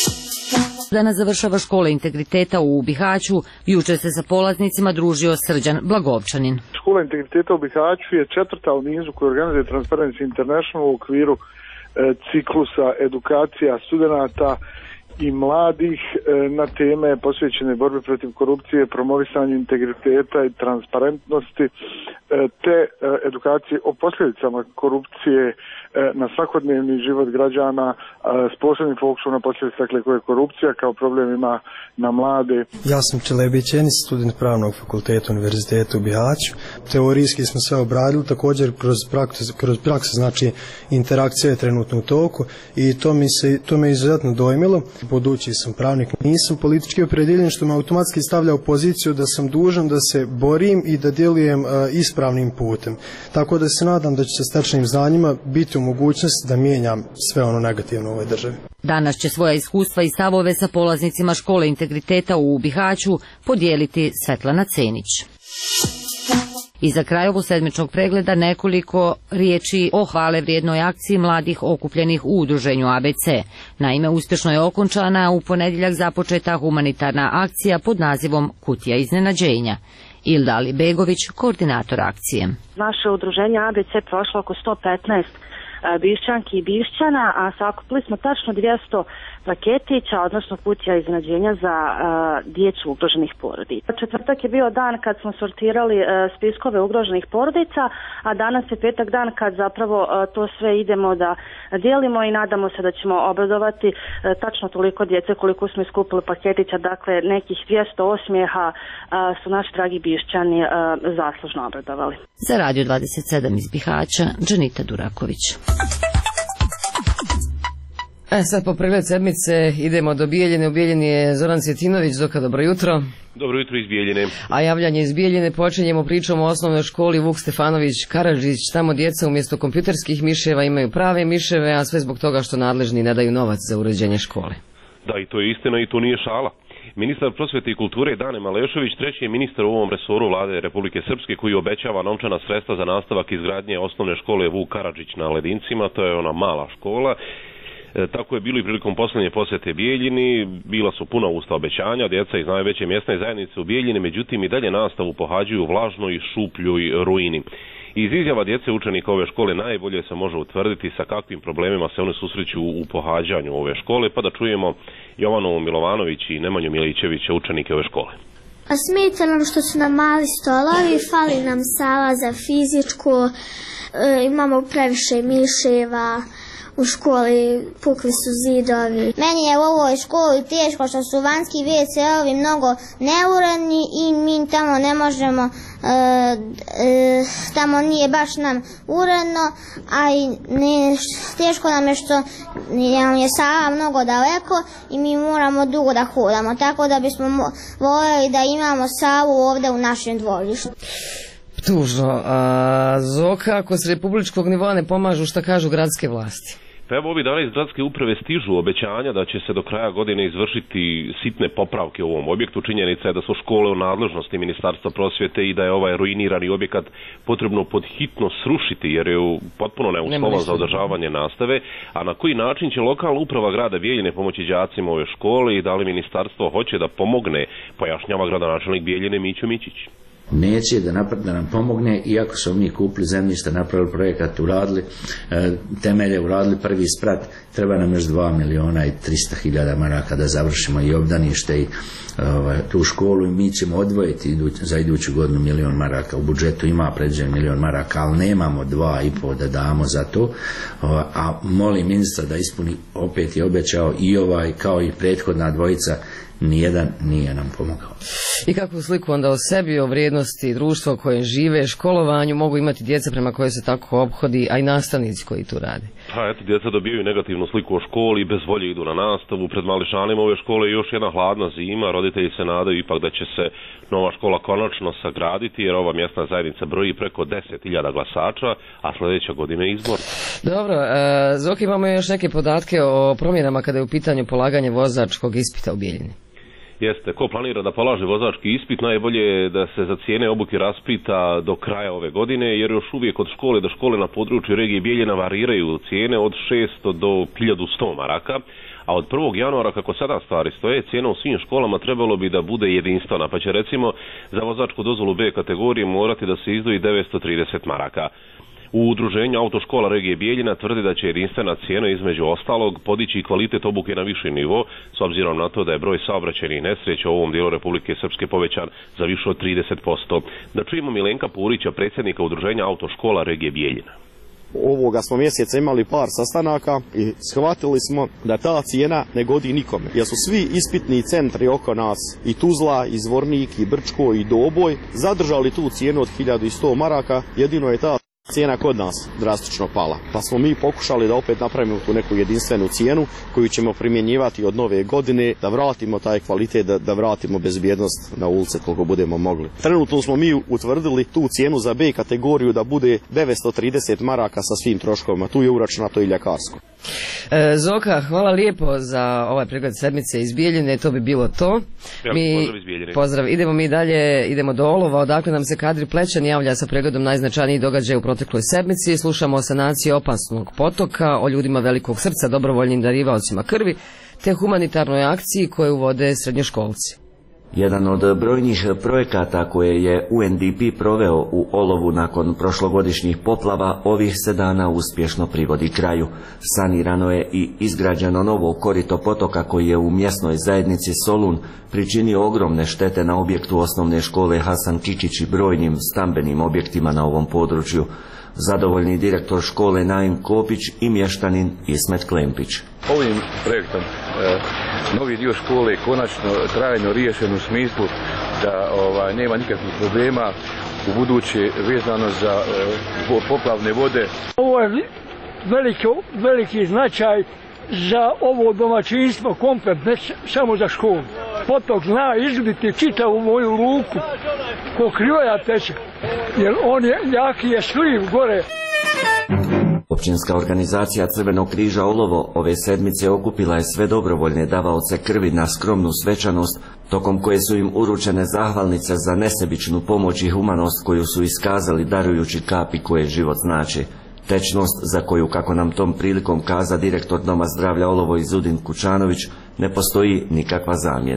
Danas završava škola integriteta u Bihaću. Jučer se sa polaznicima družio Srđan Blagovčanin. Škola integriteta u Bihaću je četvrta u nizu koju organizuje Transparency International u okviru e, ciklusa edukacija studenata i mladih e, na teme posvećene borbi protiv korupcije, promovisanju integriteta i transparentnosti, e, te e, edukacije o posljedicama korupcije e, na svakodnevni život građana, e, s posebnim fokusom na posljedice, dakle, koje je korupcija kao problem ima na mlade. Ja sam Čelebić Enis, student pravnog fakulteta Univerziteta u Bihaću. Teorijski smo sve obradili, također kroz praksu, kroz praksu, znači interakcija je trenutno u toku i to mi se to me izuzetno dojmilo. Budući sam pravnik, nisam politički opredjeljen, što me automatski stavlja u poziciju da sam dužan da se borim i da djelujem uh, ispravnim putem. Tako da se nadam da ću sa stečenim znanjima biti u mogućnosti da mijenjam sve ono negativno u ovoj državi. Danas će svoja iskustva i stavove sa polaznicima škole integriteta u Bihaću podijeliti Svetlana Cenić. I za kraj ovog sedmičnog pregleda nekoliko riječi o hvale vrijednoj akciji mladih okupljenih u udruženju A B C. Naime, uspješno je okončana u ponedjeljak započeta humanitarna akcija pod nazivom Kutija iznenađenja. Ilda Alibegović, koordinator akcije. Naše udruženje A B C prošlo oko sto petnaest Bišćanki i Bišćana, a sakupili smo tačno dvjesto paketića, odnosno kutija iznenađenja za uh, djecu ugroženih porodica. Četvrtak je bio dan kad smo sortirali uh, spiskove ugroženih porodica, a danas je petak dan kad zapravo uh, to sve idemo da dijelimo i nadamo se da ćemo obradovati uh, tačno toliko djece koliko smo iskupili paketića, dakle nekih dvjesto osmijeha uh, su naši dragi Bišćani uh, zaslužno obradovali. Za Radio dvadeset sedam iz Bihaća, Dženita Duraković. E, sad po pregled sedmice idemo do Bijeljine. U Bijeljini je Zoran Cvjetinović. Zoka, dobro jutro. Dobro jutro iz Bijeljine. A javljanje iz Bijeljine počinjemo pričom o osnovnoj školi Vuk Stefanović Karadžić. Tamo djeca umjesto kompjuterskih miševa imaju prave miševe, a sve zbog toga što nadležni ne daju novac za uređenje škole. Da, i to je istina i to nije šala. Ministar prosvjete i kulture Dane Malešević treći je ministar u ovom resoru vlade Republike Srpske koji obećava novčana sredstva za nastavak izgradnje osnovne škole Vuk Karadžić na Ledincima. To je ona mala škola. E, tako je bilo i prilikom posljednje posjete Bijeljini. Bila su puna usta obećanja, djeca iz najveće mjesne zajednice u Bijeljini, međutim i dalje nastavu pohađuju u vlažnoj, šupljoj ruini. Iz izjava djece učenika ove škole najbolje se može utvrditi sa kakvim problemima se oni susreću u pohađanju ove škole, pa da čujemo Jovanu Milovanović i Nemanju Milićevića, učenike ove škole. A smeta nam što su nam mali stolovi, fali nam sala za fizičku, e, imamo previše miševa, u školi pukli su zidovi. Meni je u ovoj školi teško što su vanjski ve ce-ovi mnogo neuredni i mi tamo ne možemo, e, e, tamo nije baš nam uredno, a i ne, teško nam je što nam je sala mnogo daleko i mi moramo dugo da hodamo, tako da bismo voljeli da imamo salu ovdje u našem dvorištu. Tužno. A Zoka, ako s republičkog nivoa ne pomažu, šta kažu gradske vlasti? Pa evo, ovih dana iz gradske uprave stižu obećanja da će se do kraja godine izvršiti sitne popravke u ovom objektu. Činjenica je da su škole u nadležnosti Ministarstva prosvjete i da je ovaj ruinirani objekat potrebno podhitno srušiti jer je potpuno neuslovan za održavanje nastave. A na koji način će lokalna uprava grada Bijeljine pomoći đacima ove škole i da li ministarstvo hoće da pomogne, pojašnjava gradonačelnik Bijeljine Mićo Mićić. Neće da, napad, da nam pomogne, iako smo mi kupili zemljište, napravili projekat, uradili e, temelje, uradili prvi sprat, treba nam još dva miliona i trista hiljada maraka da završimo i obdanište i ovaj, tu školu i mi ćemo odvojiti idu, za iduću godinu milion maraka. U budžetu ima predviđen milion maraka, ali nemamo dva i po da damo za to, ovaj, a molim ministra da ispuni, opet je obećao i ovaj kao i prethodna dvojica, nijedan nije nam pomogao. I kakvu sliku onda o sebi, o vrijednosti društva u kojem žive, školovanju mogu imati djeca prema koje se tako ophodi, a i nastavnici koji tu rade? Pa eto, djeca dobijaju negativnu sliku o školi i bez volje idu na nastavu. Pred mališanima ove škole je još jedna hladna zima, roditelji se nadaju ipak da će se nova škola konačno sagraditi, jer ova mjesna zajednica broji preko deset hiljada glasača, a sljedeća godina je izbor. Dobro, e, Zoki, imamo još neke podatke o promjenama kada je u pitanju polaganje vozačkog ispita u Bijeljini. Jeste, ko planira da polaže vozački ispit, najbolje je da se za cijene obuke raspita do kraja ove godine, jer još uvijek od škole do škole na području regije Bijeljina variraju cijene od šesto do hiljadu sto maraka, a od prvog januara, kako sada stvari stoje, cijena u svim školama trebalo bi da bude jedinstvena, pa će recimo za vozačku dozvolu B kategorije morati da se izdvoji devetsto trideset maraka. U udruženju autoškola regije Bijeljina tvrdi da će jedinstvena cijena između ostalog podići kvalitet obuke na viši nivo, s obzirom na to da je broj saobraćajnih nesreća u ovom dijelu Republike Srpske povećan za više od trideset posto. Da čujemo Milenka Purića, predsjednika udruženja autoškola regije Bijeljina. Ovoga smo mjeseca imali par sastanaka i shvatili smo da ta cijena ne godi nikome. Jer su svi ispitni centri oko nas, i Tuzla, i Zvornik, i Brčko, i Doboj, zadržali tu cijenu od hiljadu sto maraka, jedino je ta cijena kod nas drastično pala. Pa smo mi pokušali da opet napravimo tu neku jedinstvenu cijenu koju ćemo primjenjivati od nove godine, da vratimo taj kvalitet, da, da vratimo bezbjednost na ulice koliko budemo mogli. Trenutno smo mi utvrdili tu cijenu za B kategoriju da bude devetsto trideset maraka sa svim troškovima. Tu je uračunato i ljekarsko. E, Zoka, hvala lijepo za ovaj pregled sedmice iz Bijeljine, to bi bilo to. Mi, pozdrav iz Bijeljine. Pozdrav, idemo mi dalje, idemo do Olova, odakle nam se Kadri Plećan javlja sa pregledom najznačajnijih događaja u protekloj sedmici. Slušamo o sanaciji opasnog potoka, o ljudima velikog srca, dobrovoljnim darivaocima krvi, te humanitarnoj akciji koje uvode srednjoškolci. Jedan od brojnih projekata koje je U N D P proveo u Olovu nakon prošlogodišnjih poplava ovih se dana uspješno privodi kraju. Sanirano je i izgrađeno novo korito potoka koji je u mjesnoj zajednici Solun pričinio ogromne štete na objektu osnovne škole Hasan Čičić i brojnim stambenim objektima na ovom području. Zadovoljni direktor škole Naim Kopić i mještanin Ismet Klempić. Ovim projektom e, novi dio škole je konačno trajno riješen u smislu da ovaj, nema nikakvih problema u buduće vezano za e, poplavne vode. Ovo je veliki, veliki značaj za ovo domaćinstvo komplet, ne samo za školu. Potok zna izliti čitavu moju luku ko Krivoja teče, jer on je jaki je sliv gore. Općinska organizacija Crvenog križa Olovo ove sedmice okupila je sve dobrovoljne davaoce krvi na skromnu svečanost, tokom koje su im uručene zahvalnice za nesebičnu pomoć i humanost koju su iskazali darujući kapi koje život znači. Tečnost za koju, kako nam tom prilikom kaza direktor Doma zdravlja Olovo Izudin Kučanović, ne postoji nikakva zamjena.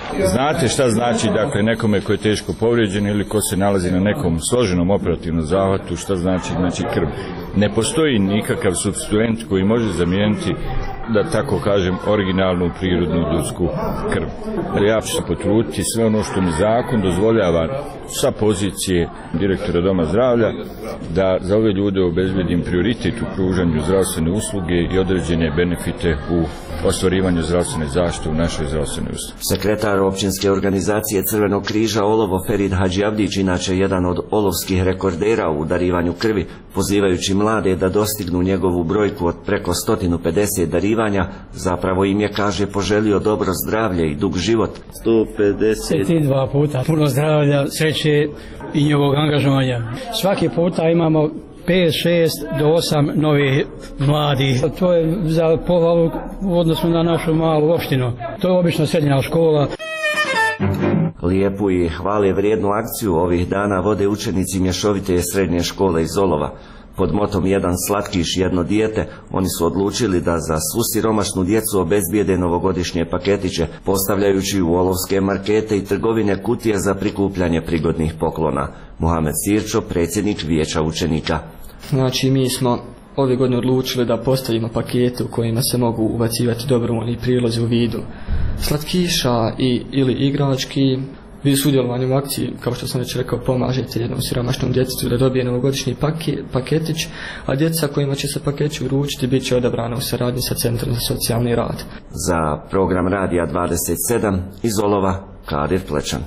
Znate šta znači, dakle, nekome ko je teško povrijeđen ili ko se nalazi na nekom složenom operativnom zahvatu, šta znači, znači krv. Ne postoji nikakav supstituent koji može zamijeniti, da tako kažem, originalnu prirodnu ljudsku krv. Ja ću se potruditi sve ono što mi zakon dozvoljava sa pozicije direktora Doma zdravlja, da za ove ljude obezbedim prioritet u pružanju zdravstvene usluge i određene benefite u ostvarivanju zdravstvene zaštite u našoj zdravstvenoj ustanovi. Sekretar općinske organizacije Crvenog križa Olovo Ferid Hadžiavdić, inače jedan od olovskih rekordera u darivanju krvi, pozivajući mlade da dostignu njegovu brojku od preko sto pedeset darivanja, zapravo im je, kaže, poželio dobro zdravlje i dug život. sto pedeset dva puta puno zdravlja, sreće i njegovog angažovanja. Svaki puta imamo pet, šest do osam novih mladih. To je za pohvalu u odnosu na našu malu opštinu. To je obično srednja škola. Lijepu i hvale vrijednu akciju ovih dana vode učenici mješovite srednje škole iz Olova. Pod motom jedan slatkiš, jedno dijete, oni su odlučili da za svu siromašnu djecu obezbijede novogodišnje paketiće, postavljajući u olovske markete i trgovine kutije za prikupljanje prigodnih poklona. Muhamed Sirčo, predsjednik vijeća učenika. Znači, mi smo ove godine odlučili da postavimo pakete u kojima se mogu ubacivati dobrovoljni prilozi u vidu slatkiša i, ili igrački. Vi sudjelovanjem u akciji, kao što sam već rekao, pomažete jednom siromašnom djetetu da dobije novogodišnji pake, paketić, a djeca kojima će se paketić uručiti bit će odabrana u saradnji sa Centrom za socijalni rad. Za program Radija dvadeset sedam iz Olova, Kadir Plečan.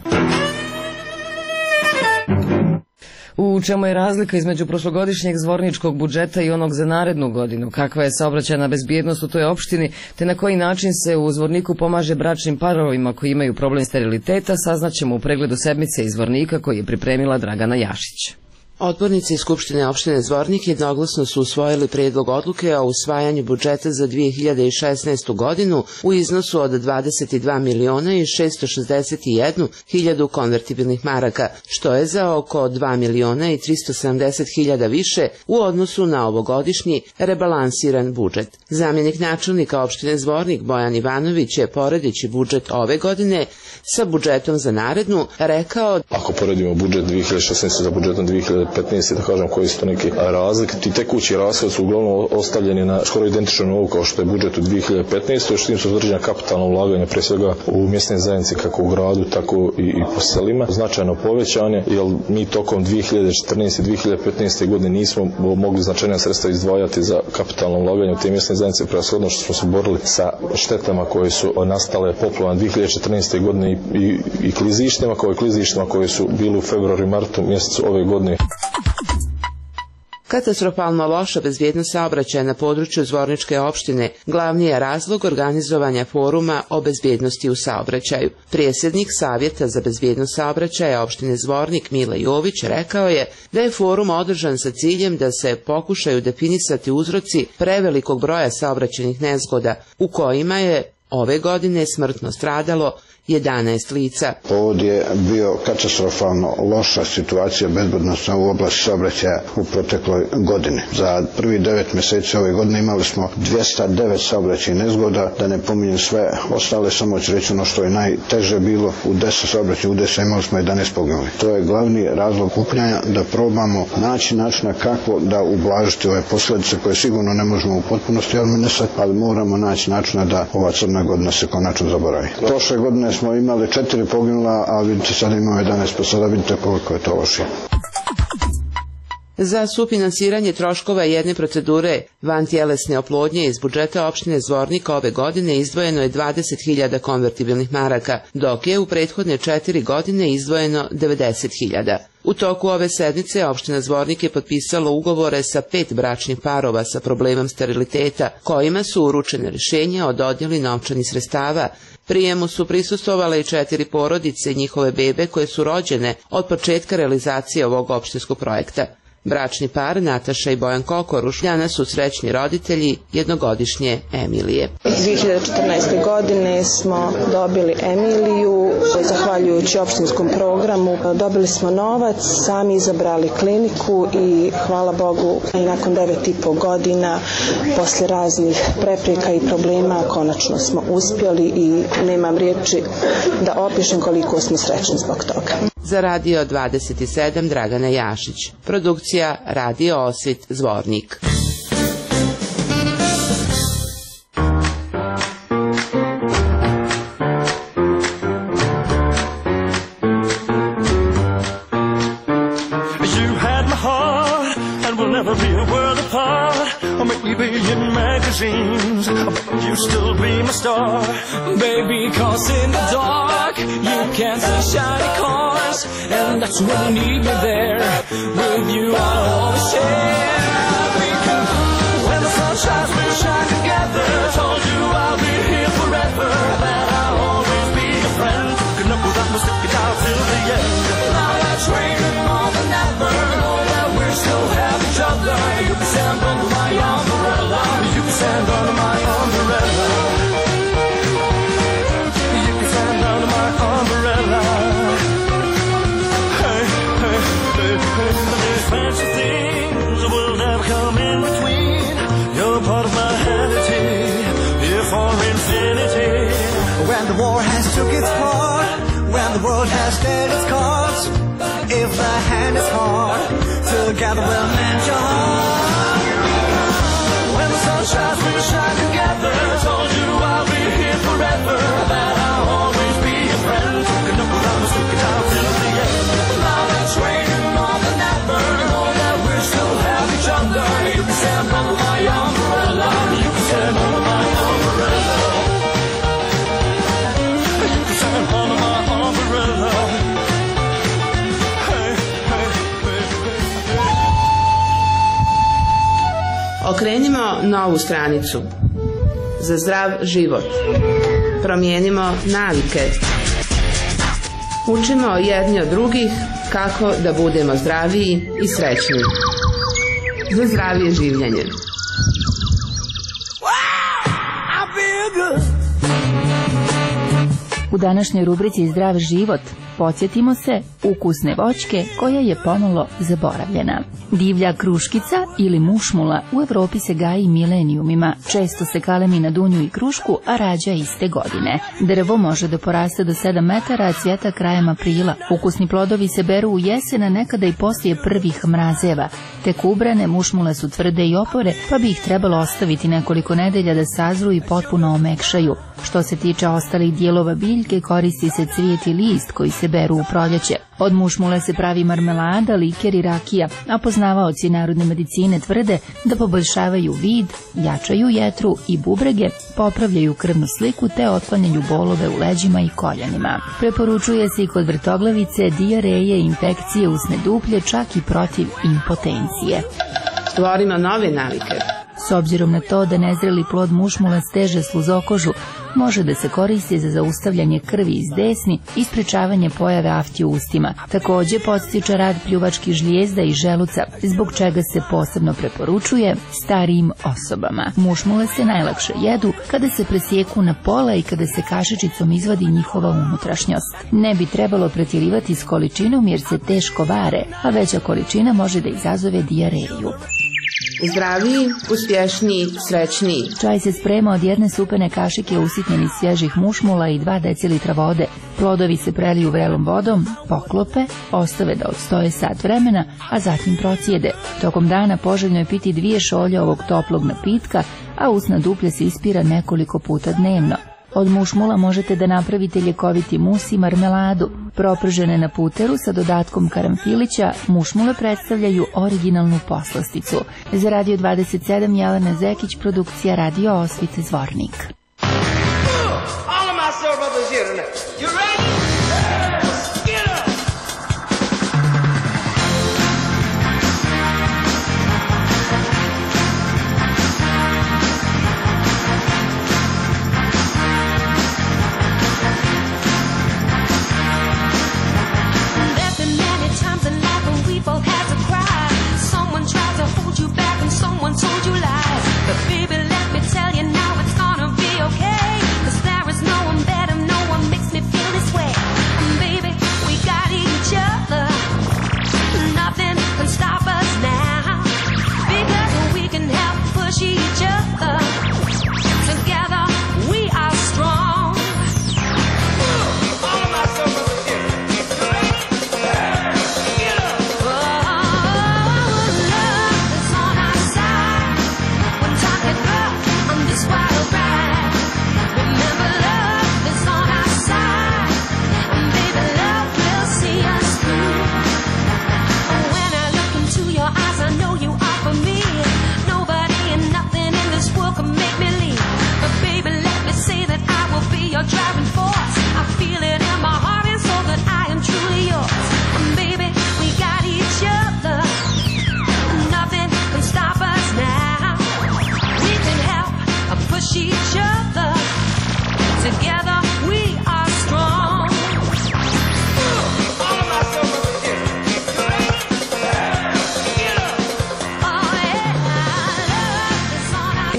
U čemu je razlika između prošlogodišnjeg zvorničkog budžeta i onog za narednu godinu? Kakva je saobraćajna bezbjednost u toj opštini, te na koji način se u Zvorniku pomaže bračnim parovima koji imaju problem steriliteta, saznaćemo u pregledu sedmice iz Zvornika koji je pripremila Dragana Jašić. Odbornici Skupštine opštine Zvornik jednoglasno su usvojili prijedlog odluke o usvajanju budžeta za dvije hiljade šesnaestu godinu u iznosu od dvadeset dva miliona i šesto šezdeset jednu hiljadu konvertibilnih maraka, što je za oko dva miliona i tristo sedamdeset hiljada više u odnosu na ovogodišnji rebalansiran budžet. Zamjenik načelnika opštine Zvornik Bojan Ivanović je, poredeći budžet ove godine sa budžetom za narednu, rekao: Ako poredimo budžet dvije hiljade šesnaeste sa budžetom dvije hiljade petnaeste, da kažem koji su to neke razlike, ti tekući rashodi su uglavnom ostavljeni na skoro identično novu kao što je budžet u dvije hiljade petnaeste, što tim su određena kapitalna ulaganja, pre svega u mjesne zajednice kako u gradu, tako i, i po selima, značajno povećanje, jer mi tokom dvije hiljade četrnaeste i dvije hiljade petnaeste godine nismo mogli značajna sredstva izdvajati za kapitalno ulaganje u te mjesne zajednice, prevashodno što smo se borili sa štetama koje su nastale poplavama dvije hiljade četrnaeste godine i, i, i klizištima, kao i klizištima koje su bili u februaru i martu mjesecu ove godine. Katastrofalno loša bezbjednost saobraćaja na području Zvorničke opštine glavni je razlog organizovanja foruma o bezbjednosti u saobraćaju. Predsjednik Savjeta za bezbjednost saobraćaja opštine Zvornik Mile Jović rekao je da je forum održan sa ciljem da se pokušaju definisati uzroci prevelikog broja saobraćajnih nezgoda u kojima je ove godine smrtno stradalo jedanaest lica. Ovdje je bio katastrofalno loša situacija bezbednosna u oblasti saobraćaja u protekloj godini. Za prvi devet mjeseci ove godine imali smo dvjesto devet saobraćajnih nezgoda, da ne pominjem sve ostale, samo ću reći ono što je najteže bilo, u deset saobraćajnih udesa imali smo jedanaest poginulih. To je glavni razlog okupljanja, da probamo naći načina kako da ublažiti ove posljedice koje sigurno ne možemo u potpunosti eliminisati, ali moramo naći načina da ova crna godina se konačno zaboravi. Prošle godine smo imali četiri poginula, a vidite sada imamo jedanaest, pa sada vidite koliko je to loše. Za sufinansiranje troškova jedne procedure vantjelesne oplodnje iz budžeta opštine Zvornik ove godine izdvojeno je dvadeset hiljada konvertibilnih maraka, dok je u prethodne četiri godine izdvojeno devedeset hiljada. U toku ove sedmice opština Zvornik je potpisala ugovore sa pet bračnih parova sa problemom steriliteta, kojima su uručene rješenja o dodjeli novčanih sredstava. Prijemu su prisustvovale i četiri porodice i njihove bebe koje su rođene od početka realizacije ovog opštinskog projekta. Bračni par Nataša i Bojan Kokoruš danas su srećni roditelji jednogodišnje Emilije. dvije hiljade četrnaeste. godine smo dobili Emiliju, zahvaljujući opštinskom programu. Dobili smo novac, sami izabrali kliniku i hvala Bogu i nakon devet i po godina posle raznih prepreka i problema konačno smo uspjeli i nemam riječi da opišem koliko smo srećni zbog toga. Za Radio dvadeset sedam Dragana Jašić. Produkcija Radio Osvit Zvornik. Or maybe in magazines, but you still be my star. Baby, cause in the dark, you can't see shiny cars. And that's when you need me there. With you I'll always share. Because when the sun shines, we'll shine together. Told you I'll be here forever. That I'll always be your friend. Looking up without me, stick it out till the end. Now that's raining more than ever. Know that we still have each other. You can stand under my umbrella. You can stand under my umbrella. You can stand under my umbrella. Hey, hey, hey, hey. There's fancy things will never come in between. You're part of my vanity. Here for infinity. When the war has took its part, when the world has dealt its cards, if the hand is hard, together we'll mend your heart. When the sun shines, we'll shine together. Told you I'll be here forever. That I'll always be your friend. Looking up without me, stick it out till the end. Now it's raining more than ever. Know that we still have each other. You can stand under my umbrella. You can stand under my umbrella. You can stand under my umbrella. Okrenimo novu stranicu. Za zdrav život. Promijenimo navike. Učimo jedni od drugih kako da budemo zdraviji i srećni. Za zdravije življenje. U današnjoj rubrici Zdrav život podsjetimo se ukusne voćke koja je pomalo zaboravljena. Divlja kruškica ili mušmula u Evropi se gaji milenijumima. Često se kalemi na dunju i krušku, a rađa iste godine. Drvo može da poraste do sedam metara, a cvjeta krajem aprila. Ukusni plodovi se beru u jesen, a nekada i poslije prvih mrazeva. Tek ubrane mušmule su tvrde i opore, pa bi ih trebalo ostaviti nekoliko nedelja da sazru i potpuno omekšaju. Što se tiče ostalih dijelova biljke, koristi se cvijet i list koji se beru u proljeće. Od mušmule se pravi marmelada, liker i rakija, a poznavaoci narodne medicine tvrde da poboljšavaju vid, jačaju jetru i bubrege, popravljaju krvnu sliku te otklanjaju bolove u leđima i koljenima. Preporučuje se i kod vrtoglavice, dijareje, infekcije usne duplje, čak i protiv impotencije. Stvorimo nove navike. S obzirom na to da nezreli plod mušmula steže sluzokožu, može da se koristi za zaustavljanje krvi iz desni i sprečavanje pojave afti u ustima. Također podstiče rad pljuvačkih žlijezda i želuca, zbog čega se posebno preporučuje starijim osobama. Mušmule se najlakše jedu kada se presjeku na pola i kada se kašičicom izvadi njihova unutrašnjost. Ne bi trebalo pretjerivati s količinom jer se teško vare, a veća količina može da izazove dijareju. Zdraviji, uspješniji, srećniji. Čaj se sprema od jedne supene kašike usitnjenih svježih mušmula i dva decilitra vode. Plodovi se preliju vrelom vodom, poklope, ostave da odstoje sat vremena, a zatim procijede. Tokom dana poželjno je piti dvije šolje ovog toplog napitka, a usna duplja se ispira nekoliko puta dnevno. Od mušmula možete da napravite ljekoviti mus i marmeladu. Propržene na puteru sa dodatkom karamfilića, mušmule predstavljaju originalnu poslasticu. Za Radio dvadeset sedam Jelena Zekić, produkcija Radio Osvit Zvornik. Both had to cry. So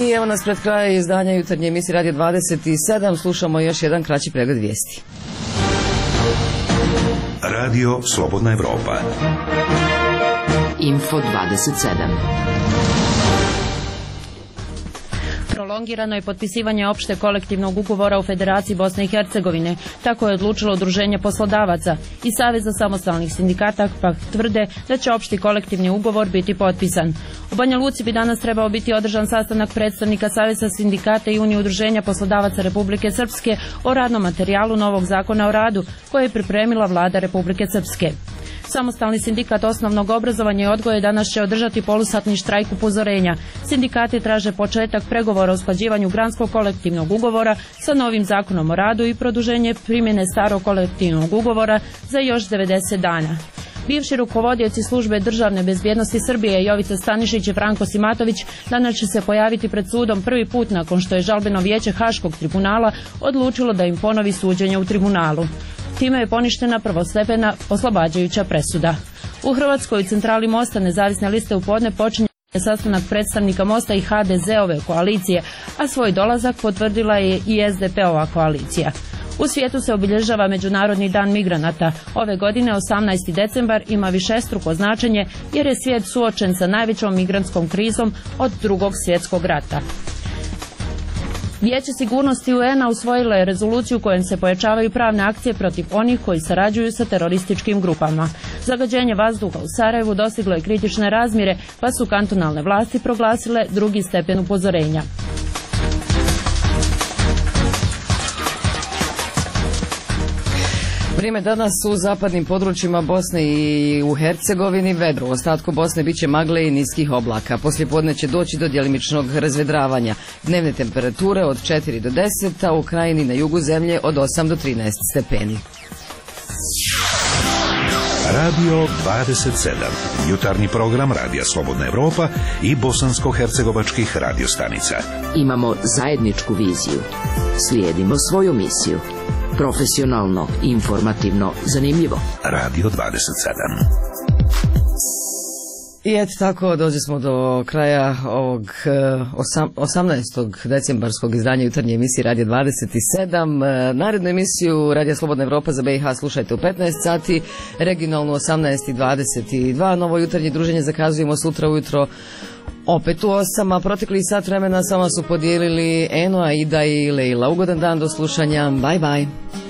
I evo nas pred kraja izdanja jutarnje emisije Radio dvadeset sedam. Slušamo još jedan kraći pregled vijesti. Radio Slobodna Evropa. Info dvadeset sedam. Prolongirano je potpisivanje opšte kolektivnog ugovora u Federaciji Bosne i Hercegovine. Tako je odlučilo Udruženje poslodavaca i Saveza samostalnih sindikata, pa tvrde da će opšti kolektivni ugovor biti potpisan. U Banja Luci bi danas trebao biti održan sastanak predstavnika Saveza sindikata i Unije udruženja poslodavaca Republike Srpske o radnom materijalu novog zakona o radu koje je pripremila vlada Republike Srpske. Samostalni sindikat osnovnog obrazovanja i odgoja danas će održati polusatni štrajk upozorenja. Sindikati traže početak pregovora o usklađivanju granskog kolektivnog ugovora sa novim zakonom o radu i produženje primjene starog kolektivnog ugovora za još devedeset dana. Bivši rukovodioci službe državne bezbjednosti Srbije Jovica Stanišić i Franko Simatović danas će se pojaviti pred sudom prvi put nakon što je žalbeno vijeće Haškog tribunala odlučilo da im ponovi suđenje u tribunalu. Time je poništena prvostepena oslobađajuća presuda. U Hrvatskoj u centrali Mosta nezavisne liste u podne počinje sastanak predstavnika Mosta i ha de ze-ove koalicije, a svoj dolazak potvrdila je i es de pe-ova koalicija. U svijetu se obilježava Međunarodni dan migranata. Ove godine osamnaesti decembar ima višestruko značenje jer je svijet suočen sa najvećom migrantskom krizom od drugog svjetskog rata. Vijeće sigurnosti u en a usvojilo je rezoluciju kojom se pojačavaju pravne akcije protiv onih koji sarađuju sa terorističkim grupama. Zagađenje vazduha u Sarajevu dostiglo je kritične razmjere, pa su kantonalne vlasti proglasile drugi stepen upozorenja. Vrijeme danas u zapadnim područjima Bosne i u Hercegovini vedro. U ostatku Bosne bit će magle i niskih oblaka. Poslijepodne će doći do djelimičnog razvedravanja. Dnevne temperature od četiri do deset, a u krajini na jugu zemlje od osam do trinaest stepeni. Radio dvadeset sedam. Jutarnji program Radija Slobodna Evropa i bosansko-hercegovačkih radiostanica. Imamo zajedničku viziju. Slijedimo svoju misiju. Profesionalno, informativno, zanimljivo. Radio dvadeset sedam. I eto tako, dođe smo do kraja ovog osamnaestog decembarskog izdanja jutarnje emisije Radio dvadeset sedam. Narednu emisiju Radija Slobodna Evropa za be i ha slušajte u petnaest sati, regionalnu osamnaest i dvadeset dva. Novo jutarnje druženje zakazujemo sutra ujutro opet u osam, a protekli sat vremena sama su podijelili Eno, Aida i Leila. Ugodan dan, do slušanja, bye bye.